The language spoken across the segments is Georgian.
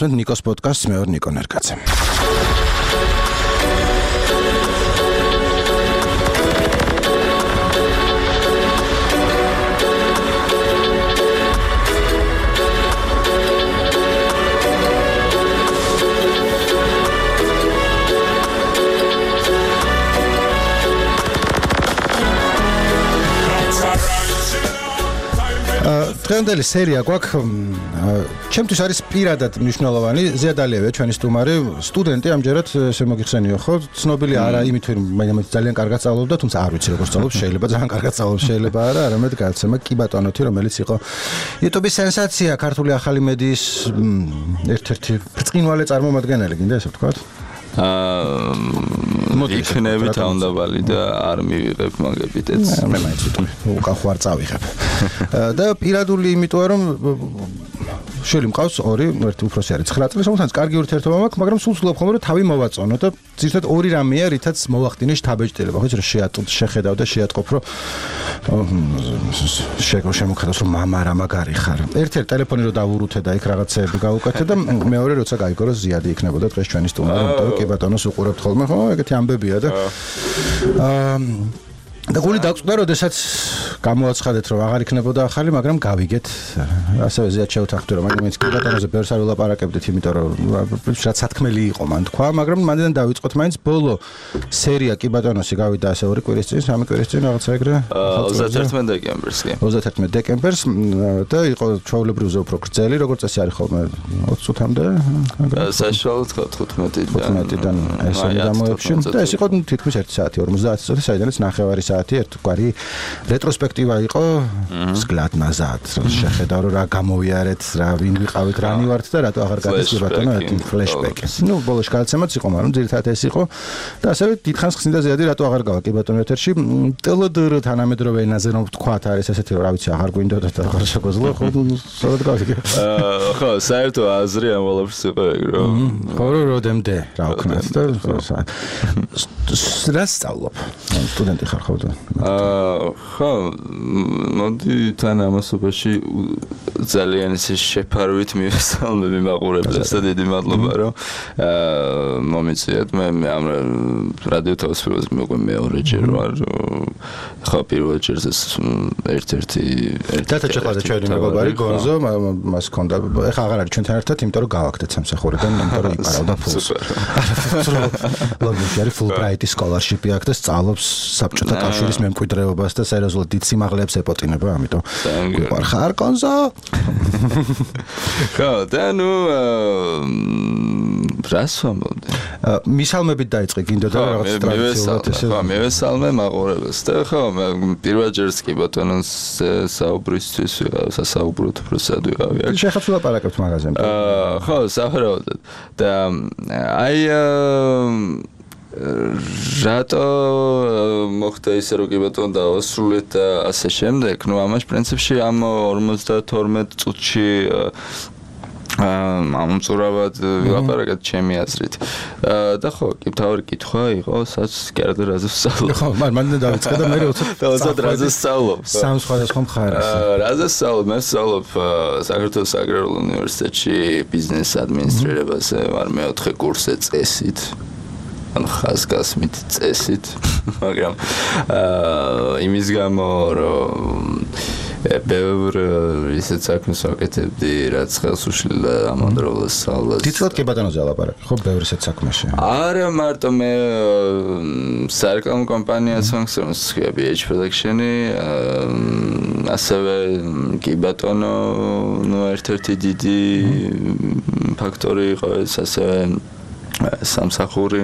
Nikos podcast მე ვარ ნიკო ნერკაცე. დღევანდელი სერია გვაქვს ჩემთვის არის პირადად მნიშვნელოვანი ზიადალიევია ჩვენი სტუმარი სტუდენტი ამჯერად ესე მოგიხსენიო ხო ცნობილი არა იმით რომ მე ძალიან კარგად სწავლობდა თუმცა არ ვიცი როგორ სწავლობს შეიძლება ძალიან კარგად სწავლობს შეიძლება არა არამედ გაცემა კი ბატონოთი რომელიც იყო YouTube-ის სენსაცია ქართული ახალი მედიის ერთ-ერთი ბრწყინვალე წარმომადგენელი გინდა ესე ვთქვათ იქნები თავდაბალი და არ მივიღებ მაგებითაც მე მაინც უკან ხوار წავიღებ და პირადული იმიტომ რომ შელი მყავს ორი ერთი უფროსი არის 9 წლის რომელსაც კარგი ურთიერთობა მაქვს მაგრამ სულ ვცდილობ ხოლმე რომ თავი მოვაწონო და ზუსტად ორი რამეა რითაც მოვახდინე შთაბეჭდილება ხო რომ შეხედავ და შეატყობ რომ შემოხედავს რომ მამა რა მაგარი ხარ ერთ-ერთი ტელეფონი რომ დავურუთე და იქ რაღაცეები გავუკეთე და მეორე როცა გაიგო რომ ზიადი იქნებოდა დღეს ჩვენი სტუმარი იმიტომ რომ კი ბატონოს უყურებთ ხოლმე ხო ეგეთი ამბებია და და გული დაგწუდა როდესაც გამოაცხადეთ რომ აღარ იქნებოდა ახალი მაგრამ გავიგეთ ასევე ზიად შევთანხმდი რომ მაინც კი ბატონოზე ბევრს არ ვილაპარაკებდით იმიტომ რომ რაც სათქმელი იყო მან თქვა მაგრამ მანდიდან დავიწყოთ მაინც ბოლო სერია კი ბატონოსი გავიდა ასე 2 კვირის წინ 3 კვირის წინ რაღაცა ეგრე 31 დეკემბერს კი 31 დეკემბერს და იყო ჩვეულებრივზე უფრო გრძელი როგორც წესი არის ხოლმე 20 წუთამდე საშუალოდ 15-დან ესე გამოებში და ეს იყო თითქმის 1 საათი 50 წუთი საიდანაც ნახევარი საათი ერთგვარი რეტროსპექტივა იყო მსგლად ნაზად შეხედავ რომ რა გამოვიარეთ რა ვინ ვიყავით რანი ვართ და რატო აღარ გადასწია ბატონო ერთი ფლეშბექი ნუ ბოლოს გადაცემაც იყო მაგრამ ძირითადად ეს იყო და ასევე დიდხანს ხსნიდა ზიადი რატო აღარ გავა კი ბატონო ეთერში ტელოდრ თანამედროვე ენაზე რომ ვთქვათ არის ესეთი რომ რა ვიცი აღარ გვინდოდა და აღარ შეგვეძლო ხო სწორად გავიგე ხო საერთო აზრი ამ ყველაფერს იყო ეგ რომ ხო როდემდე რა ვქნათ და რა სწავლობ სტუდენტი ხარ ხო ხო მოდი თან ამასობაში ძალიან ისე შეფარვით მივესალმები მაყურებლებს და დიდი მადლობა რომ მომიწიეთ მე ამ რადიო თავს მეყვე მეორეჯერ ვარ ხო პირველ ჯერზე ერთ-ერთი დათაჭყადა ჩვენი მეგობარი გონზო მას ჰქონდა ეხლა აღარ არის ჩვენთან ერთად იმიტომ რომ გავაკეთეთ სამსახურიდან იმიტომ რომ იპარავდა ფულს ლოგინში არის ფულბრაიტის სკოლარშიპი აქვს და სწავლობს საბჭოთა კავშირის მემკვიდრეობას და სერიოზულად დიდ სიმაღლეებს ეპოტინება ამიტომ ხარ გონზო ხო და ნუ რას ვამბობდი მისალმებით დაიწყე გინდოდა რაღაც ტრადიციულად ესე ხო მივესალმე მაყურებელს და ხო პირველ ჯერს კი ბატონოს საუბრისთვის სასაუბროთ პროსად ვიყავი აქ შეხაც ვლაპარაკებთ მაღაზიაზე ხო საერთოდ და აი რატო მოხდა ისე რომ კი ბატონო დავასრულეთ და ასე შემდეგ ნუ ამაში პრინციპში ამ 52 წუთში ამწურავად ვილაპარაკეთ ჩემი აზრით და ხო კი თავი კითხვა იყო სადაც კერდ რაზე ვსწავლობ ხო მანდ დავიწყე და მე როცა რაზე ვსწავლობ სამ სხვადასხვა მხარეს რაზე ვსწავლობ მე ვსწავლობ საქართველოს აგრარულ უნივერსიტეტში ბიზნეს ადმინისტრირებაზე ვარ მეოთხე კურსზე წესით ან ხაზგასმით წესით მაგრამ იმის გამო რომ ბევრ ისეთ საქმეს ვაკეთებდი რაც ხელს უშლიდა ამავდროულად სწავლას თითქოს კი ბატონოზე ალაპარაკი ხო ბევრ ისეთ საქმეში არა მარტო მე სარეკლამო კომპანიას ვახსენებს BH Production-ი ასევე კი ბატონო ნუ ერთ-ერთი დიდი ფაქტორი იყო ეს ასევე სამსახური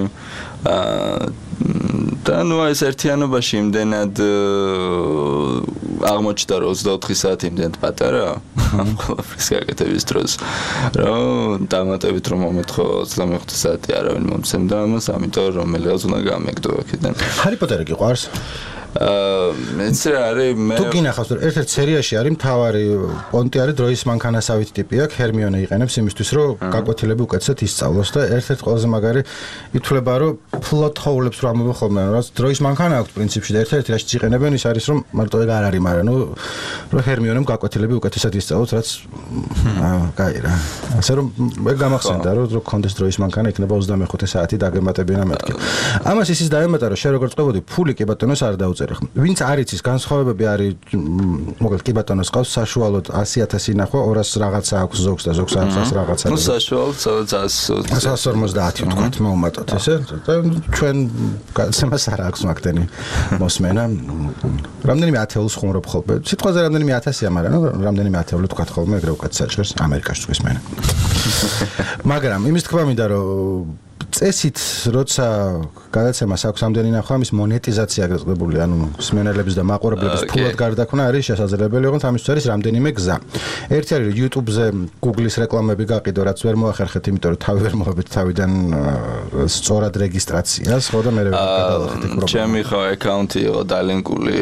და ნუ ეს ერთიანობაში იმდენად აღმოჩნდა რომ 24 საათი იმდენად პატარა ამ ყველაფრის გაკეთების დროს რომ დამატებით რომ მომეთხო 25 საათი არავინ მომცემდა ამას ამიტომ რომელიღაც უნდა გამეგდო აქედან ჰარი პოტერი გიყვარს მეც რა არის მე თუ გინახავს რომ ერთ-ერთ სერიაში არის მთავარი პონტი არის დროის მანქანასავით ტიპი აქვს ჰერმიონე იყენებს იმისთვის რომ გაკვეთილები უკეთესად ისწავლოს და ერთ-ერთ ყველაზე მაგარი ითვლება რომ ფლოტ ჰოულებს რომ ამბობ ხოლმე რაც დროის მანქანა აქვს პრინციპში და ერთ-ერთი რაშიც იყენებენ ის არის რომ მარტო ეგ არ არის მაგრამ ნუ რომ ჰერმიონემ გაკვეთილები უკეთესად ისწავლოს რაც კაი რა ასე რომ ეგ გამახსენდა რომ კონდეს დროის მანქანა იქნება 25 საათი დაგემატებინა მეთქი ამას ისიც დაემატა რომ შენ როგორც ყვებოდი ფული კი ბატონოს არ დაუწერე ვინც არ იცის განსხვავებები არის მოკლედ კი ბატონოს ყავს საშუალოდ 100,000 ინახვა 200 რაღაცა აქვს ზოგს და ზოგს აქვს 100 რაღაცა ნუ საშუალოდ 150 ვთქვათ მოუმატოთ ესე და ჩვენ გადაცემას არ აქვს მაგდენი მოსმენა რამდენიმე ათეულს ხუმრობ ხოლმე სიტყვაზე რამდენიმე 1000-ია მაგრამ რამდენიმე ათეული თქვათ ხოლმე ეგრე უკეთ საჭირს ამერიკაში თქვის მენა მაგრამ იმის თქმა მინდა რომ წესით როცა გადაცემას აქვს ამდენი ნახვა ამის მონეტიზაცია გაზღებული ანუ სმენელების და მაყურებლების ფულად გარდაქმნა არის შესაძლებელი ოღონდ ამისთვის არის რამდენიმე გზა ერთი არის YouTube-ზე Google-ის რეკლამები გაყიდო რაც ვერ მოახერხეთ იმიტომ რომ თავი ვერ მოხდეთ თავიდან სწორად რეგისტრაციას ხო და მე გადავახეთ ეგ პრობლემა ჩემი ხო აკაუნტი იყო დალინკული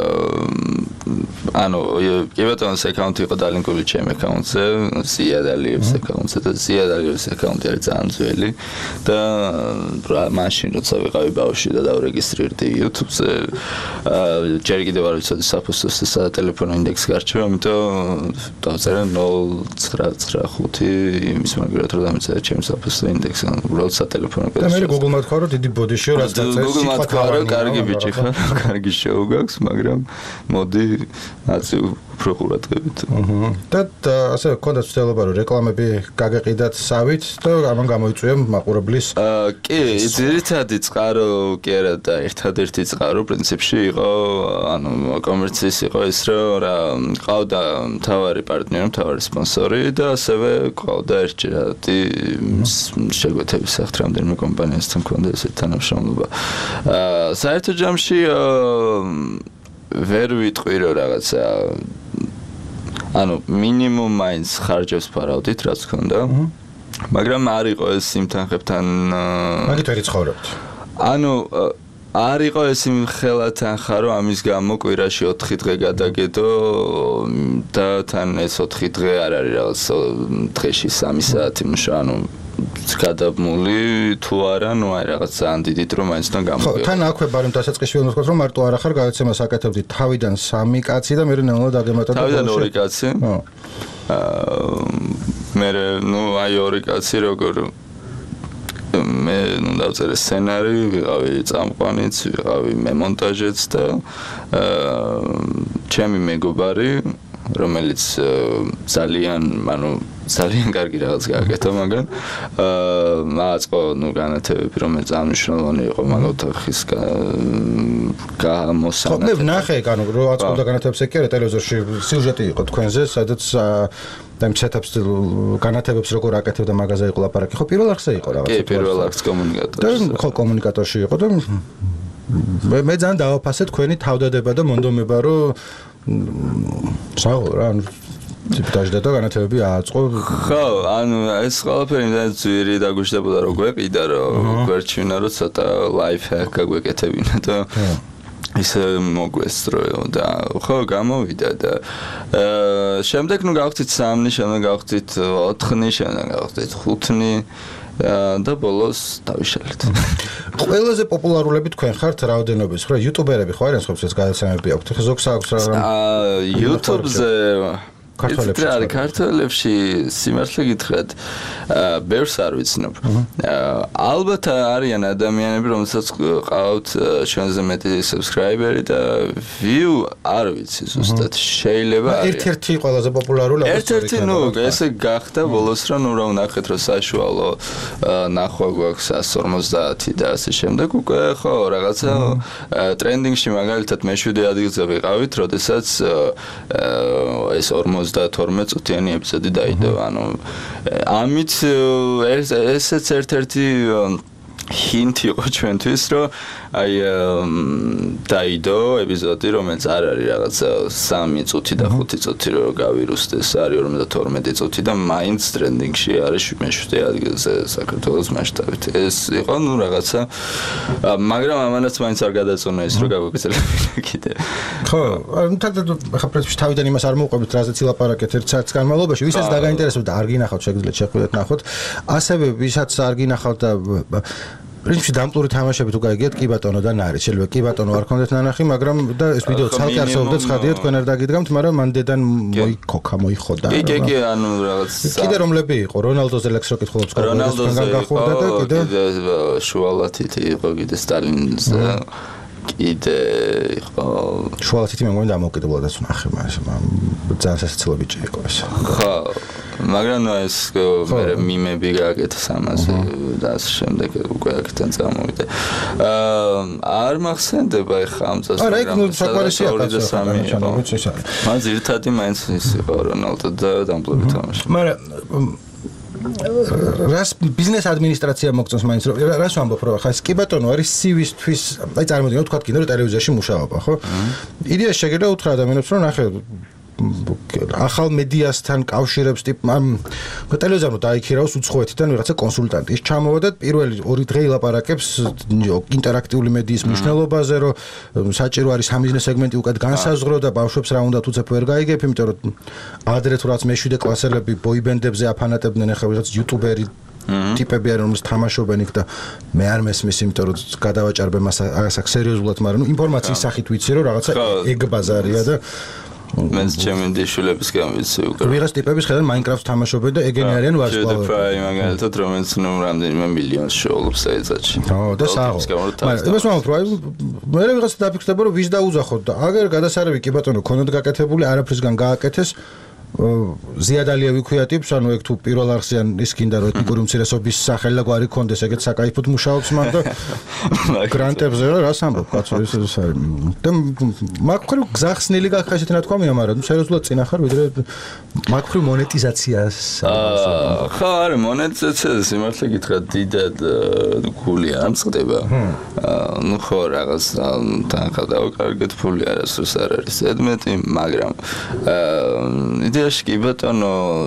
ანუ კი ბატონოს აკაუნტი იყო დალინკული ჩემ აკაუნტზე ზიადალიევს აკაუნტზე და ზიადალიევს აკაუნტი არის ძალიან ძველი და მაშინ როცა ვიყავი ბავშვი და დავრეგისტრირდი YouTube-ზე ჯერ კიდევ არ ვიცოდი საფოსტოს და ტელეფონო ინდექსი გარჩევა ამიტომ დავწერე 0.95 იმის მაგალითად რომ დამეწერე ჩემს საფოსტო ინდექსს უბრალოდ სატელეფონო და მე Google-მა თქვა რომ დიდი ბოდიშიო რაც დაწერე Google-მა თქვა რომ კარგი ბიჭი ხარ კარგი შოუ გაქვს მაგრამ მოდი აცი უფრო ყურადღებით და ასე კონდაც ვცდილობა რომ რეკლამები გაგეყიდათ სავით და ამან გამოიწვია მაყურებლის კი ძირითადი წყარო კი არა და ერთადერთი წყარო პრინციპში იყო ანუ კომერციის იყო ის რომ რა ყავდა მთავარი პარტნიორი მთავარი სპონსორი და ასევე ყავდა ერთჯერადი შეგვეთების სახით რამდენიმე კომპანიასთან მქონდა ესეთი თანამშრომლობა საერთო ჯამში ვერ ვიტყვი რომ რაღაცა ანუ მინიმუმ მაინც ხარჯებს ფარავდით რაც ქონდა მაგრამ არ იყო ეს იმ თანხებთან მაგით ვერ იცხოვრებთ ანუ არ იყო ეს იმ ხელა თანხა რომ ამის გამო კვირაში 4 დღე გადაგედო და თან ეს 4 დღე არ არის რაღაც დღეში 3 საათი მუშა ანუ გადაბმული თუ არა ნუ აი რაღაც ძალიან დიდით რომ მაინცთან გამოგია ხო თან აქვე ბარემ დასაწყისში უნდა ვთქვათ რომ მარტო არ ახარ გადაცემას აკეთებდი თავიდან 3 კაცი და მე ნელა დაგემატა თავიდან 2 კაცი მე ნუ აი 2 კაცი როგორ მე ნუ დავწერე სცენარი ვიყავი წამყვანიც ვიყავი მემონტაჟეც და ჩემი მეგობარი რომელიც ძალიან ძალიან კარგი რაღაც გააკეთა მაგრამ მაწყო ნუ განათებები რომელიც ამნიშნულოვანი იყო მაგ ოთახის გამოსანა მე ვნახე ანუ რო აწყობდა განათებებს კი არა ტელევიზორში სიუჟეტი იყო თქვენზე სადაც და იმ სეტაპს განათებებს როგორ აკეთებდა მაგაზე იყო ლაპარაკი ხო პირველ არხზე იყო რაღაც კი პირველ არხს კომუნიკატორში და ხო კომუნიკატორში იყო და მე ძალიან დავაფასე თქვენი თავდადება და მონდომება რომ საერთოდ რა ტიპდაჟდა და განათებები ააწყო ხო ანუ ეს ყველაფერი და ძვირი დაგუშდებოდა რომ გვეყიდა რომ გვერჩვინა რომ ცოტა ლაიფ ჰაკ გაგვეკეთებინა და ისე მოგვესწრო და ხო გამოვიდა და შემდეგ ნუ გავხდით 3-ნი შემდეგ გავხდით 4-ნი შემდეგ გავხდით 5-ნი და ბოლოს დავიშალეთ. ყველაზე პოპულარულები თქვენ ხართ რაოდენობის, ხო, იუტუბერები ხო არიან სხვაებს გადაცემები აქვთ. ხა ზოგს აქვს რა YouTube-ზე ქართველებში სიმართლე გითხრათ, ბევრს არ ვიცნობ. ალბათ არიან ადამიანები, რომელსაც ყავთ ჩვენზე მეტი subscriber-ი და view არ ვიცი ზუსტად. შეიძლება ერთ-ერთი ყველაზე პოპულარული ერთ-ერთი ნუ ესე გახდა ბოლოს რომ ნუ რა ვნახეთ რომ საშუალო ნახვა გვაქვს 150 და ასე შემდეგ უკვე ხო რაღაცა ტრენდინგში მაგალითად მე-7 ადგილზე ვიყავით, როდესაც ეს 52 წუთიანი ეპიზოდი დაიდო. ანუ ამით ესეც ერთ-ერთი ჰინტი იყო ჩვენთვის, რომ აი დაიდო ეპიზოდი რომელიც არ არის რაღაცა 3 წუთი და 5 წუთი რო გავირუსდეს არის 52 წუთი და მაინც ტრენდინგში არის მე-7 ადგილზე საქართველოს მასშტაბით ეს იყო ნუ რაღაცა მაგრამ ამანაც მაინც არ გადაწონა ის რო გავაგრძელებინა კიდე ხო ხა პრინციპში თავიდან იმას არ მოვყვებით რაზეც ილაპარაკეთ ერთ საათის განმავლობაში ვისაც დაგაინტერესებდა არ გინახავთ შეგიძლიათ შეხვიდეთ ნახოთ ასევე ვისაც არ გინახავთ და პრინციპში დამპლური თამაშები თუ გაიგეთ კი ბატონო და ნარი შეიძლება კი ბატონო არ ქონდეთ ნანახი მაგრამ და ეს ვიდეო ცალკე არსებობდა ცხადია თქვენ არ დაგიდგამთ მაგრამ მან დედან მოიქოქა მოიხოდა კი ანუ რაღაც კიდე რომლები იყო რონალდოზე ლექს რო კითხულობს რონალდოზე გახურდა და კიდე შუალათით იყო კიდე სტალინზე კიდე იყო შუალათით მე მგონი დამოუკიდებლადაც ვნახე მას ძალიან სასაცილო ბიჭი იყო ეს ხო მაგრამ ეს მე მიმები გააკეთეს ამაზე და ამ შემდეგ უკვე აქედან წამოვიდე არ მახსენდება ეხა ამ წელს არა იქ ნუ საკმარისია კაცო მან ძირთადი მაინც ის იყო რონალდო და დამპლური თამაში მაგრამ რას ბიზნეს ადმინისტრაცია მოგწონს მაინც რას ვამბობ რომ ხა ეს კი ბატონო არის CV-თვის აი წარმოვიდგინოთ თქვა კინო ტელევიზიაში მუშაობა ხო იდეა შეგიძლია უთხრა ადამიანებს რომ ნახე ახალ მედიასთან კავშირებს ტიპ ტელევიზორს დაიქირავს უცხოეთიდან ვიღაცა კონსულტანტი ის ჩამოვა და პირველი 2 დღე ილაპარაკებს ინტერაქტიული მედიის მნიშვნელობაზე რომ საჭირო არის სამიზნე სეგმენტი უკეთ განსაზღვრო და ბავშვებს რა უნდა თუცებ ვერ გაიგებ იმიტომ რომ ადრე თუ რაც მე-7 კლასელები ბოიბენდებზე აფანატებდნენ ახლა ვიღაც იუტუბერი ტიპები არის რომელს თამაშობენ იქ და მე არ მესმის იმიტომ რომ გადავაჭარბე მას ასაკ სერიოზულად მაგრამ ნუ ინფორმაციის სახით ვიცი რომ რაღაცა ეგ ბაზარია და მენს ჩემი დიშულებისგან ვიცი უკვე ვიღაც ტიპების ხედავ მაინკრაფტს თამაშობენ და ეგენი არიან ვარსკვლავები პრაი მაგალითად რომელიც ნუ რამდენიმე მილიონს შეოლობს საერთოდ ხო და საერთოდ მაგრამ იმას ვამბობ რომ მე ვიღაც დაფიქრდება რომ ვის დაუძახოთ და აგერ გადასარევი კი ბატონო ქონდათ გაკეთებული არაფრისგან გააკეთეს ზიადალიევი ქვია ტიპს ანუ ეგ თუ პირველ არხზიან ის გინდა რომ ეთნიკური უმცირესობის სახელი და გვარი ქონდეს ეგეთ საკაიფოდ მუშაობს მაგ და გრანტებზე რას ამბობ კაცო ეს არის და მაგხრივ გზახსნილი გახა ესეთი ნათქვამია მაგრამ ნუ სერიოზულად წინ ახარ ვიდრე მაგხრივ მონეტიზაციას ხო არა მონეტიზაცია სიმართლე გითხრა დიდად გული არ მწყდება ნუ ხო რაღაც თანხა დავაკარგეთ ფული არასდროს არ არის ზედმეტი მაგრამ იდეაში კი ბატონო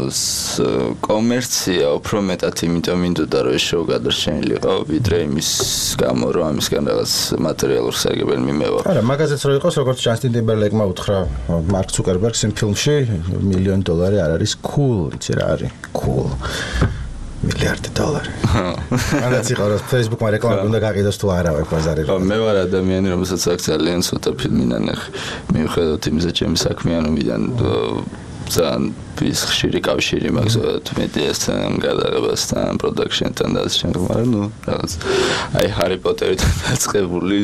კომერცია უფრო მეტად იმიტომ მინდოდა რომ ეს შოუ გადარჩენილიყო ვიდრე იმის გამო რომ ამისგან რაღაც მატერიალურ საგებელ მიმევა არა მაგაზეც რო იყოს როგორც ჯასტინ ტიმბერლეიკმა უთხრა მარკ ცუკერბერგს იმ ფილმში $1 მილიონ არ არის cool იცი რა არის cool $1 მილიარდი მანაც იყო რომ Facebook-მა რეკლამა უნდა გაყიდოს თუ არა ვაი ბაზარი ხო მე ვარ ადამიანი რომელსაც აქ ძალიან ცოტა ფილმი ნანახი მიუხედავად იმისა ჩემი საქმიანობიდან ძალიან ის ხშირი კავშირი მაქვს მედიასთან, გადაღებასთან, პროდაქშენთან და ასე შემდეგ, მაგრამ ნუ რაღაც აი ჰარი პოტერიდან დაწყებული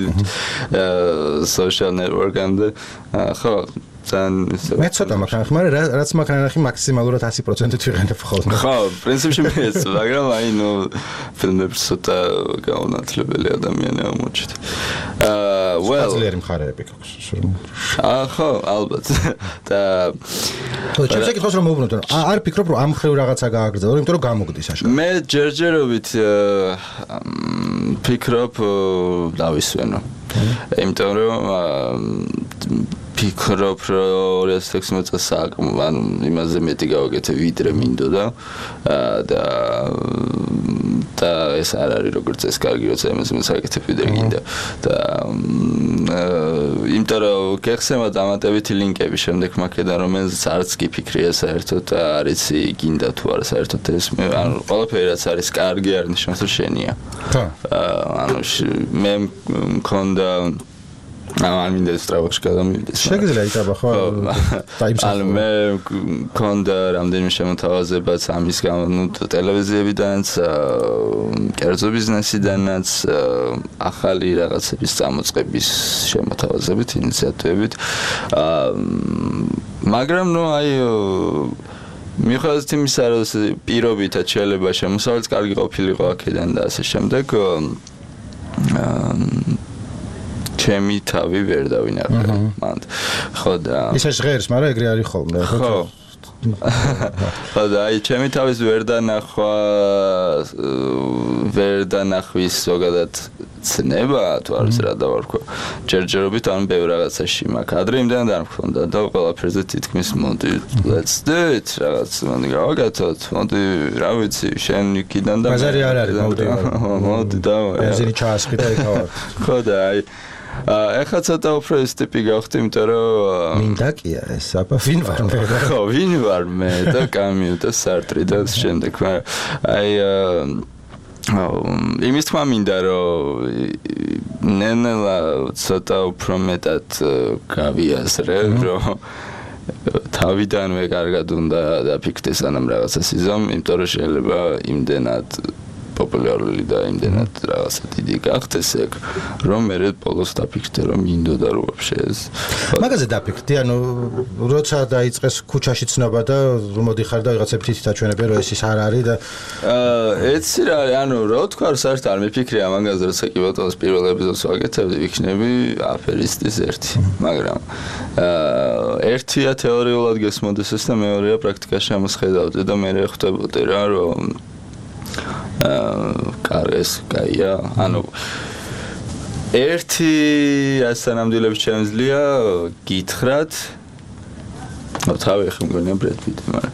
social network-ამდე ხო მე ცოტა მაგან მაგრამ რაც მაგან ნახი მაქსიმალურად 100%-ით ვიყენებ ხოლმე. ხო, პრინციპში მეც, მაგრამ აი ნუ ფილმებს ცოტა გაუნათლებელი ადამიანი აღმოჩნდა. სპეციალური მხარეები აქვს. ხო, ალბათ. და ჩემს ეკითხოს რომ მოვუბრუნოთ, არ ფიქრობ რომ ამ ხრივ რაღაცა გააგრძელო, იმიტომ რომ გამოგდის აშკარად. მე ჯერჯერობით ფიქრობ დავისვენო. იმიტომ რომ ფიქრობ რომ 2016 წელს ანუ იმაზე მეტი გავაკეთე ვიდრე მინდოდა და ეს არ არის როგორც ეს კარგი როცა იმაზე მეტი გავაკეთე ვიდრე გინდა და იმიტომ რომ გეხსემა დამატებითი ლინკები შემდეგ მაქედან რომელზეც არც კი ფიქრია საერთოდ არის გინდა თუ არა საერთოდ ეს ანუ ყველაფერი რაც არის კარგი არ ნიშნავს რომ შენია ანუ მე მქონდა ან მინდა სტრავაში გადამივიდეს. შეგიძლია იტაბა ხო? ანუ მე მქონდა რამდენიმე შემოთავაზებაც ამის გამო, ნუ ტელევიზიებიდანაც, კერძო ბიზნესიდანაც, ახალი რაღაცების წამოწყების შემოთავაზებით, ინიციატივებით. მაგრამ ნუ აი მიუხედავად იმისა, რომ პირობითად შეიძლება შემოსავალიც კარგი ყოფილიყო აქედან და ასე შემდეგ ჩემი თავი ვერ დავინახე მანდ. ხო და ისე ჟღერს, მაგრამ ეგრე არის ხოლმე, ხო. ხო და აი ჩემი თავის ვერ დანახვის ზოგადად ცნება თუ არის რა დავარქვა ჯერჯერობით ან ბევრ რაღაცაში მაქვს ადრე იმდან არ მქონდა და ყველაფერზე თითქმის მოდი let's do it რაღაც მოდი გავაკეთოთ მოდი რა ვიცი შენ იქიდან და ბაზარი არ არის მოდი და ბენზინი ჩაასხი და ეკავარ ხო და აი ეხლა ცოტა უფრო ეს ტიპი გავხდი იმიტომ რომ მინდა კია ეს აბა ვინ ვარ მე ხო ვინ ვარ მე და კამიუ და სარტრი და შემდეგ მაგრამ აი იმის თქმა მინდა რომ ნენელა ცოტა უფრო მეტად გავიაზრე რომ თავიდანვე კარგად უნდა დაფიქრდეს სანამ რაღაცას იზამ იმიტომ რომ შეიძლება იმდენად პოპულარული და იმდენად რაღაცა დიდი გახდეს ეგ რომ მე ბოლოს დაფიქრდე რომ მინდოდა რომ ვაფშე ეს მაგაზე დაფიქრდი ანუ როცა დაიწყეს ქუჩაში ცნობა და მოდიხარ და ვიღაცები თითით აჩვენებენ რომ ეს ის არ არის და ეცი რა ანუ რა თქვა საერთოდ არ მიფიქრე ამაზე როცა კი ბატონს პირველ ეპიზოდს ვაკეთებდი ვიქნები აფერისტის ერთი მაგრამ ერთია თეორიულად გესმოდეს ეს და მეორეა პრაქტიკაში ამოსხედავდი და მე ხვდებოდი რა რომ კარეს კაია ანუ ერთი ასანამდვილებს შემიძლია გითხრათ თავი ხომ გონია ბრედ პიტი მაგრამ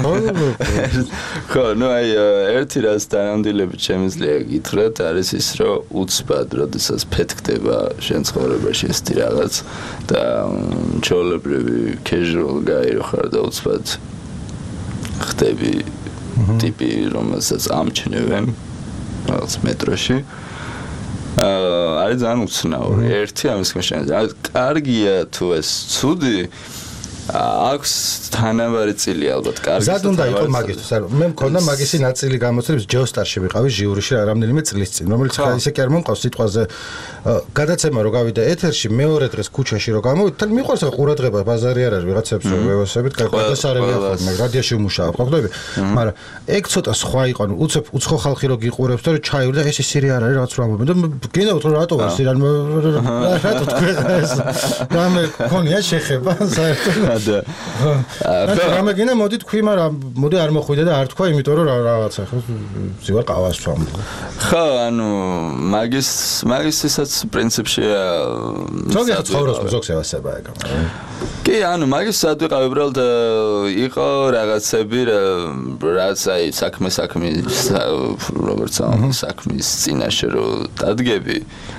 ხო ნუ აი ერთი ასანამდვილებს შემიძლია გითხრათ არის ის რომ უცბად როდესაც ფეთქდება შენ ცხოვრებაში ეს რაღაც და ჩოლებრივი casual guy რო ხარ და უცბად ხდები ტიპი რომელსაც ამჩნევენ რაღაც მეტროში არის ძალიან უცნაური ერთი ამის შემიძლია კარგია თუ ეს ცუდი აქვს თანაბარი წილი ალბათ კარგი ზად უნდა იყო მაგისთვის არ მე მქონდა მაგისი ნაწილი გამოცდილების ჯეოსტარში ვიყავი ჟიურიში რამდენიმე წლის წინ რომელიც ხა ისე კი არ მომყავს სიტყვაზე გადაცემა რო გავიდა ეთერში მეორე დღეს ქუჩაში რო გამოვიდა მიყვარს ყურადღება ბაზარი არ არის ვიღაცებს ვევასებით გადასარევია ხოლმე რადიოში უმუშავებ ხო ხდები მაგრამ ეგ ცოტა სხვა იყო ანუ უცხო ხალხი რო გიყურებს და რომ ჩაივრდა ეს ისე არ არის რაღაც რა მომენტ გინდა რომ რატო ვარ სირან რატო თქვენ ეს რამე ქონია შეხება საერთოდ და რამეგინა მოდი თქვი მაგრამ მოდი არ მოხვიდე და არ თქვა იმიტომ რომ რაღაცა ხო ზივარ ყავას თვამ ხო ანუ მაგისისაც პრინციპში ზოგადად ცხოვრობს ზოგს ევასება ეგ კი ანუ მაგისაც ვიყავ უბრალოდ იყო რაღაცები რაც აი საქმის როგორც საქმის წინაშე რო დადგები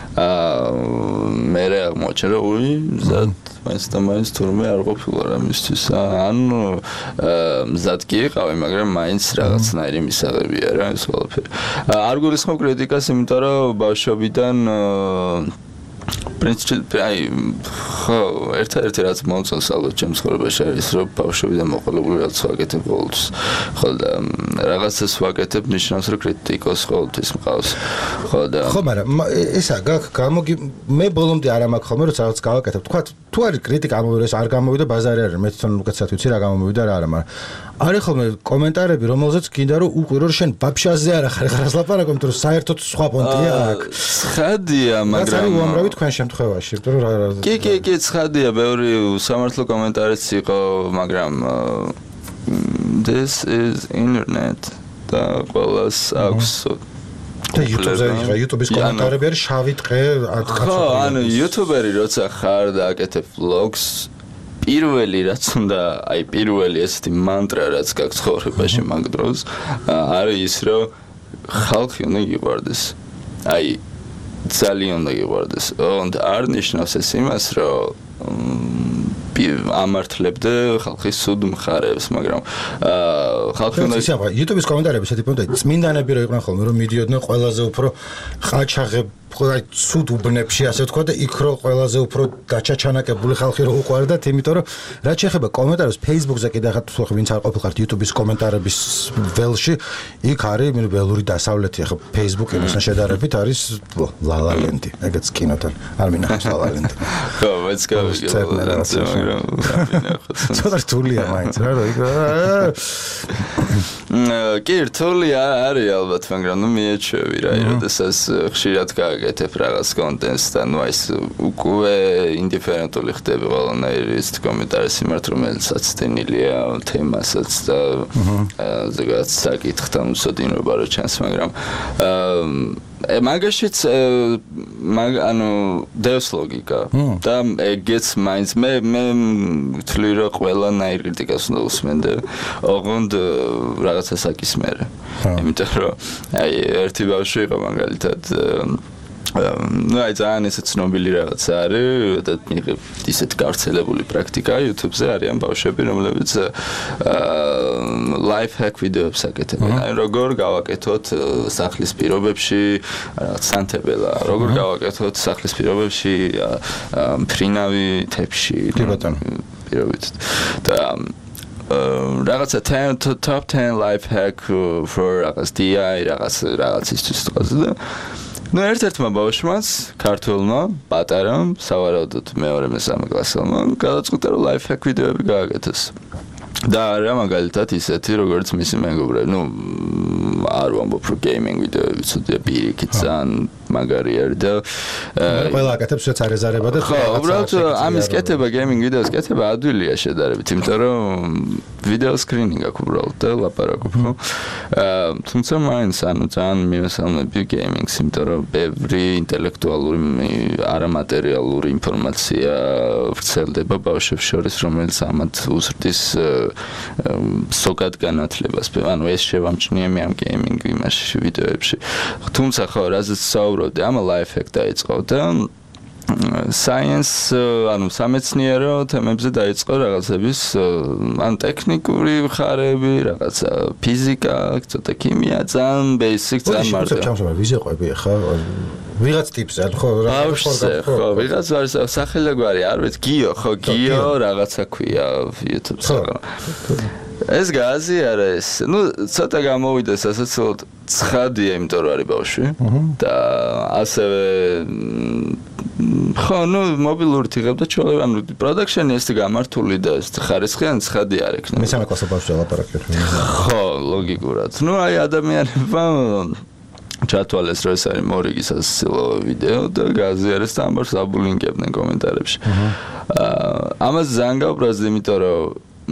მე აღმოჩნდა რომ უი ზად მაინც თურმე არ ყოფილა რამისთვის ანუ მზად კი იყავი მაგრამ მაინც რაღაცნაირი მისაღებია რა ეს ყველაფერი არ გულისხმობ კრიტიკას იმიტომ რომ ბავშვობიდან პრინციპი აი ხო ერთ-ერთი რაც მომწონს ალბათ ჩემს ცხოვრებაში არის რომ ბავშვობიდან მოყოლებული რაც ვაკეთებ ყოველთვის ხო და რაღაცას ვაკეთებ ნიშნავს რომ კრიტიკოს ყოველთვის მყავს ხო და ხო მაგრამ ესა გამოგი მე ბოლომდე არ მაქვს ხოლმე რომ რაღაც გავაკეთებ თქვა თუ არის კრიტიკა ამოვიდა ეს არ გამოვიდა ბაზარი არის მე თვითონ უკეთესად ვიცი რა გამომივიდა რა არა მაგრამ არის ხოლმე კომენტარები რომელზეც გინდა რომ უყვი რომ შენ ბაბშაზე არ ახარ ხარას ლაპარაკობ იმიტომ რომ საერთოდ სხვა პონტია აქ ცხადია მაგრამ უამრავი თქვენ შემთხვევაში იმიტომ რომ კი ცხადია ბევრი სამართლო კომენტარიც იყო მაგრამ this is internet და ყველას აქვს და YouTube-ის კომენტარები არის შავი ტყე ხო ანუ YouTuber-ი როცა ხარ და აკეთებ vlogs პირველი რაც უნდა აი პირველი ესეთი მანტრა რაც გაქვს ცხოვრებაში მაგ დროს არის ის რომ ხალხი უნდა გიყვარდეს აი ძალიან უნდა გიყვარდეს და არ ნიშნავს ეს იმას რომ ამართლებდე ხალხის სუდ მხარებს მაგრამ ხალხი უნდა ისე YouTube-ის კომენტარები ესეთი პონტია წმინდანები რო იყვნენ ხოლმე რომ მიდიოდნენ ყველაზე უფრო ყაჩაღებ აი სუდ უბნებში ასე ვთქვა და იქ რო ყველაზე უფრო დაჩაჩანაკებული ხალხი რო უყვარდათ იმიტომ რომ რაც შეეხება კომენტარებს Facebook-ზე კიდე ახლა თუ ვინც არ ყოფილიყართ YouTube-ის კომენტარების ველში იქ არის ველური დასავლეთი ახლა Facebook-ი მასთან შედარებით არის ლალალენდი ეგეც კინოთან არ მინახავს ლალალენდი ხო მეც გავიგე ცოტა რთულია მაინც რა კი რთულია არის ალბათ მაგრამ ნუ მიეჩვევი რა როდესაც ხშირად გაგეთებ რაღაც კონტენტს და ნუ ის უკვე ინდიფერენტული ხდები ყველანაირი ის კომენტარის იმართ რომელიც საცდენილია თემასაც და ზოგადად საკითხთან უსოდინობა რო ჩანს მაგრამ მაგაშიც ანუ დევს ლოგიკა და ეგეც მაინც მე ვთვლი რომ ყველანაირ კრიტიკას უნდა უსმენდე ოღონდ რაღაცა საკისმერე იმიტომ რომ აი ერთი ბავშვი იყო მაგალითად ну აი ძალიან ისე ცნობილი რაღაცა არის და მიღებ ისეთ გავრცელებული პრაქტიკა YouTube-ზე არიან ბავშვები რომლებიც life hack ვიდეოებს აკეთებენ აი როგორ გავაკეთოთ სახლის პირობებში რაღაც სანთებელა როგორ გავაკეთოთ სახლის პირობებში ფრინავი თებში კი ბატონო პირობით და რაღაცა top 10 life hack for რაღაც DI რაღაცისთვის თქოს და ну ერთ-ერთმა ბავშვმაც ქართველმა პატარამ სავარაუდოდ მეორე მესამე კლასელმა გადაწყვიტა რომ life hack ვიდეოები გააკეთოს და რა მაგალითად ისეთი როგორც მისი მეგობრები ну არ ვამბობ რომ gaming ვიდეოები ცუდია პირიქით ძალიან მაგარი არის და ყველა აკეთებს რაც არ ეზარება და ხო უბრალოდ ამის კეთება gaming ვიდეოს კეთება ადვილია შედარებით იმიტომ რომ ვიდეო სკრინინგი აქვს უბრალოდ და ლაპარაკობ ხო თუმცა მაინც ანუ ძალიან მიმესალმები gaming-ს იმიტომ რომ ბევრი ინტელექტუალური არამატერიალური ინფორმაცია ვრცელდება ბავშვებს შორის რომელიც ამათ უზრდის სოგად განათლებას ანუ ეს შევამჩნიე მე ამ gaming იმაში ვიდეოებში თუმცა ხო რაზეც საუბრობდი ამ life hack დაიწყო და science ანუ სამეცნიერო თემებზე დაიწყო რაღაცების ან ტექნიკური ხარები რაღაცა ფიზიკა ცოტა ქიმია ძალიან basic ძალიან მარტო ჩამშობა ვიზეყვები ხა ვიღაც ტიპზე ხო ხო ვიღაც არის სახელგვარი არ ვიცი გიო ხო გიო რაღაცა ქვია YouTube-ზე ეს გაზიარა ეს ну ცოტა გამოვიდა სასაცილოდ ცხადია იმიტომ რომ არის ბავშვი და ასევე ხო ну მობილური თიღებდა ჩოლები ანუ პროდაქშენი ეს გამართული და ეს ხარისხიანი ცხადი არ ექნება მესამე კლასის ბავშვი ლაპარაკებს ხო ლოგიკურად ну აი ადამიანებმა ჩათვალეს რომ ეს არის მორიგის ასილო ვიდეო და გაზიარეს და ამბავს აბულინგებდნენ კომენტარებში ამას ძალიან გავბრაზდი იმიტომ რომ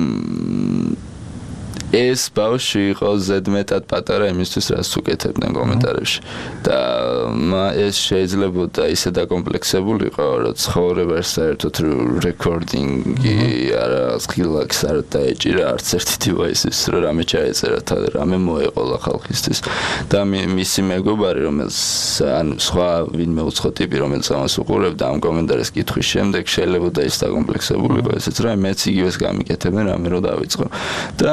ეს ბავშვი იყო ზედმეტად პატარა იმისთვის რაც უკეთებდნენ კომენტარებში და ეს შეიძლება ისე დაკომპლექსებულიყო რომ ცხოვრებას საერთოდ რეკორდინგი არა სკილაკს არ დაეჭირა არც ერთი დივაისის რომ რამე ჩაეწერა და რამე მოეყოლა ხალხისთვის და მისი მეგობარი რომელიც ანუ სხვა ვინმე უცხო ტიპი რომელიც ამას უყურებდა ამ კომენტარის კითხვის შემდეგ შეიძლება ის დაკომპლექსებულიყო ესეც რა მეც იგივეს გამიკეთებენ რამე რომ დავიწყო და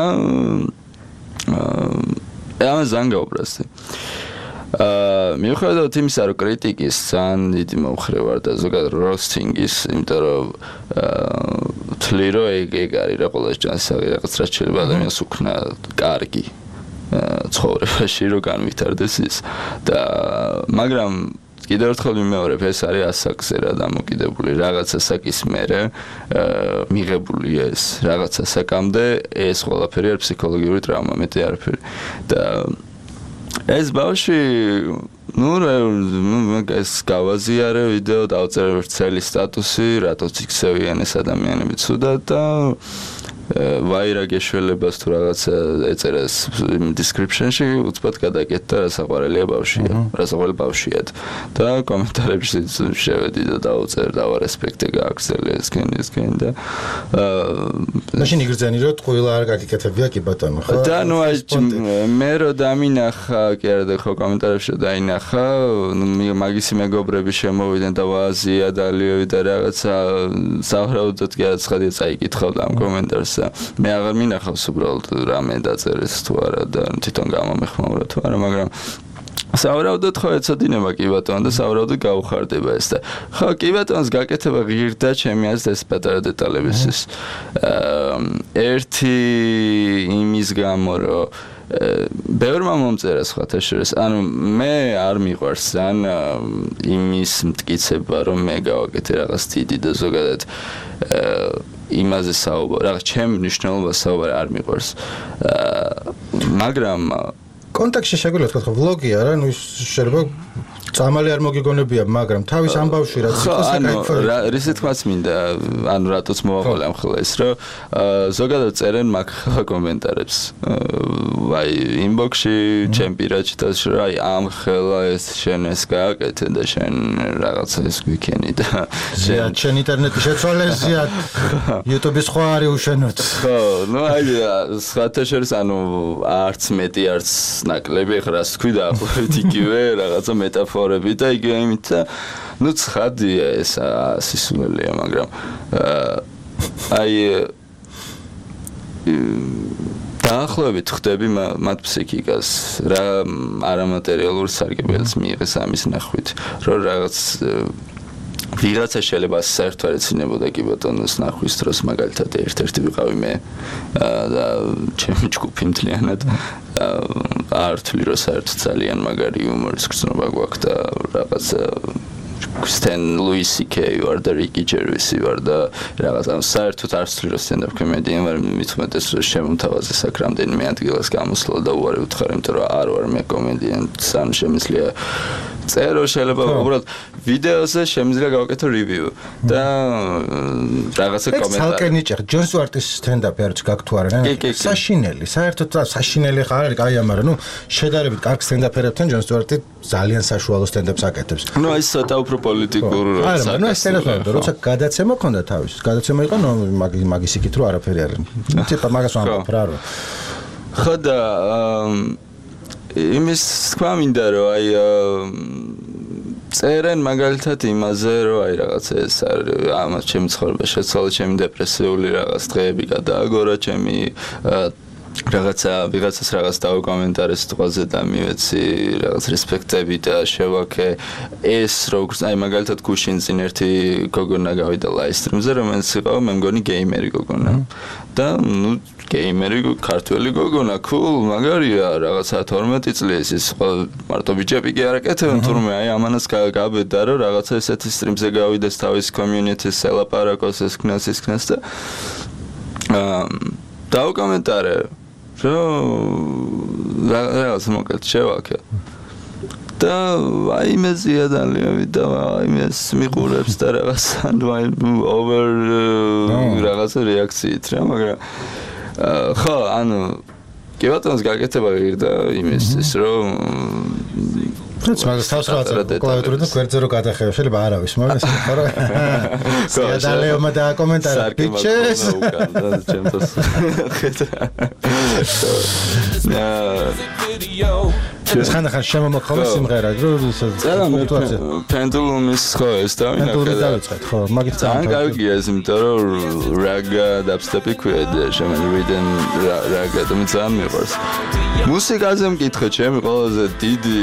ამას ძალიან გავუბრაზდი მიუხედავად იმისა რომ კრიტიკის ძალიან დიდი მომხრე ვარ და ზოგადად როსტინგის იმიტომ რომ თვლი რომ ეგ არის რა ყველა ჯანსაღი რაღაც რაც შეიძლება ადამიანს უქნა კარგი ცხოვრებაში რომ განვითარდეს ის და მაგრამ კიდევ ერთხელ ვიმეორებ ეს არის ასაკზე რა დამოკიდებული რაღაცა საკის მერე მიღებული ეს რაღაცა საკამდე ეს ყველაფერი არის ფსიქოლოგიური ტრავმა მეტი არაფერი და ეს ბავშვი ну ეს გავაზიარე ვიდეო დავწერე ვრცელი სტატუსი რატოც იქცევიან ეს ადამიანები ცუდად და ვაირაგეშველებას თუ რაღაცა ეწერეს description-ში უცბად გადაკეთდა რა საყვარელია ბავშვია რა საყვარელი ბავშვია და კომენტარებში შევედი და დავწერე და რესპექტი გააგრძელე ესკენ და მაშინ იგრძენი რომ ყველა არ გაგიკეთებია კი ბატონო ხო და ნუ აი მე რო დამინახა კი არა და ხო კომენტარებში დაინახა მაგისი მეგობრები შემოვიდნენ და ვაზია და ლიევი და რაღაცა საერთოდ კი არა ცხადია წაიკითხავდა ამ კომენტარს მე აღარ მინახავს უბრალოდ რამე დაწერეს თუ არა და თვითონ გამომეხმაურა თუ არა მაგრამ საუბრობდით ხო ეცოდინება კი ბატონო და საუბრობდით გაუხარდება ეს და ხო კი ბატონოს გაკეთება ღირდა ჩემი აზრით ეს პატარა დეტალების ის ერთი იმის გამო რომ ბევრმა მომწერა სხვათა შორის ანუ მე არ მიყვარს ძალიან იმის მტკიცება რომ მე გავაკეთე რაღაც დიდი და ზოგადად იმაზე საუბარი რაღაც ჩემ მნიშვნელობას საუბარი არ მიყვარს მაგრამ კონტექსტში შეგვიძლია თქვა ვლოგი არა ნუ შეიძლება წამალი არ მოგიგონებია, მაგრამ თავის ამბავში რაც იყოს, რისი თქმაც მინდა, ანუ რატოც მოვაყოლე ამ ხელა ის, რომ ზოგადად წერენ მაგ კომენტარებს. აი, ინბოქსში ჩემ პირადში და აი ამ ხელა ეს შენ ეს გააკეთე და შენ რაღაცა ეს გვიქენი და შენ ინტერნეტი შეცვალესია, YouTube-ის ხო არის უშენოდ. ხო, ну აი, სხვათაშორის ანუ არც მეტი არც ნაკლები, ხა რას თქვი და ახლავე იგივე რაღაცა მეტაფორები და იგივე იმით და ну ცხადია ეს სისულელია, მაგრამ აი დაახლოებით ხვდები მათ ფსიქიკას რა არამატერიალური სარგებელს მიიღეს ამის ნახვით, რომ რაღაც ვიღაცა შეიძლება საერთოდ ეცინებოდა კი ბატონოს ნახვის დროს მაგალითად ერთ-ერთი ვიყავი მე და ჩემი ჯგუფი მთლიანად არ ვთვლი რომ საერთოდ ძალიან მაგარი იუმორის გრძნობა გვაქვს და რაღაც Stan Louis C.K. ვარ და Ricky Gervais ვარ და რაღაც ამ საერთოდ არ ვთვლი რომ stand-up comedian ვარ მithumetes რომ შემომთავაზე აქ რამდენიმე ადგილას გამოსვლა და უარი ვთხარ იმიტომ რომ არ ვარ მე კომედიან სამ შემიძლია წერო შეიძლება უბრალოდ ვიდეოზე შემიძლია გავაკეთო review და რაღაცა კომენტარი. ცალკე ნიჭი, ჯონ სტუარტის stand-up-ი არის გაქვთ არა? საშინელი, საერთოდ საშინელი ხარ არის, კაია, მაგრამ ნუ შედარებით კარგ stand-up-ერებთან ჯონ სტუარტი ძალიან საშუალო stand-up-ს აკეთებს. ნუ ეს ცოტა უფრო პოლიტიკურ არა, ნუ ეს stand-up-ი, როცა გადაცემა ქონდა თავის. გადაცემა იყო მაგის იქით რომ არაფერი არ. ცოტა მაგას ვამბობ რა. ხო და იმის თქვა მინდა რომ აი წერენ მაგალითად იმაზე რომ აი რაღაცა ეს არის ამას ჩემი ცხოვრება შეცვალა ჩემი დეპრესიული რაღაც დღეები გადააგორა ჩემი ვიღაცას რაღაც დავაკომენტარე სიტყვაზე და მივეცი რაღაც რესპექტები და შევაქე ეს როგორც აი მაგალითად გუშინ წინ ერთი გოგონა გავიდა ლაივსტრიმზე რომელიც იყო მე მგონი გეიმერი გოგონა და ნუ გეიმერი ქართველი გოგონა cool მაგარია რაღაცა 12 წლის ის მარტო ბიჭები კი არ აკეთებენ თურმე აი ამანაც გაბედა რომ რაღაცა ესეთი სტრიმზე გავიდეს თავის community-ს ელაპარაკოს ეს ქნას და დავკომენტარე რომ რაღაც მოკლედ შევაქე და აი მეზია ძალიან და აი ეს მიყურებს და რაღაც over რაღაცა რეაქციით რა მაგრამ ხო ანუ კი ბატონოს გაკეთება ღირდა იმის ის რომ ეს მაგას თავს რაღაცა კლავიატურიდან გვერდზე რო გადახევ შეიძლება არავის მაგრამ ეს ხო რა სადალეომა და კომენტარი პიჩეს ეს ხან შემომოხმო სიმღერა რომ პენდულუმის ხო ეს დავინახე ხო მაგით ძალიან კარგია ეს იმიტომ რომ რაგა დაბსტეპი ქვია შემენ რიდენ რაგა და ძალიან მიყვარს მუსიკაზე მკითხე ჩემი ყველაზე დიდი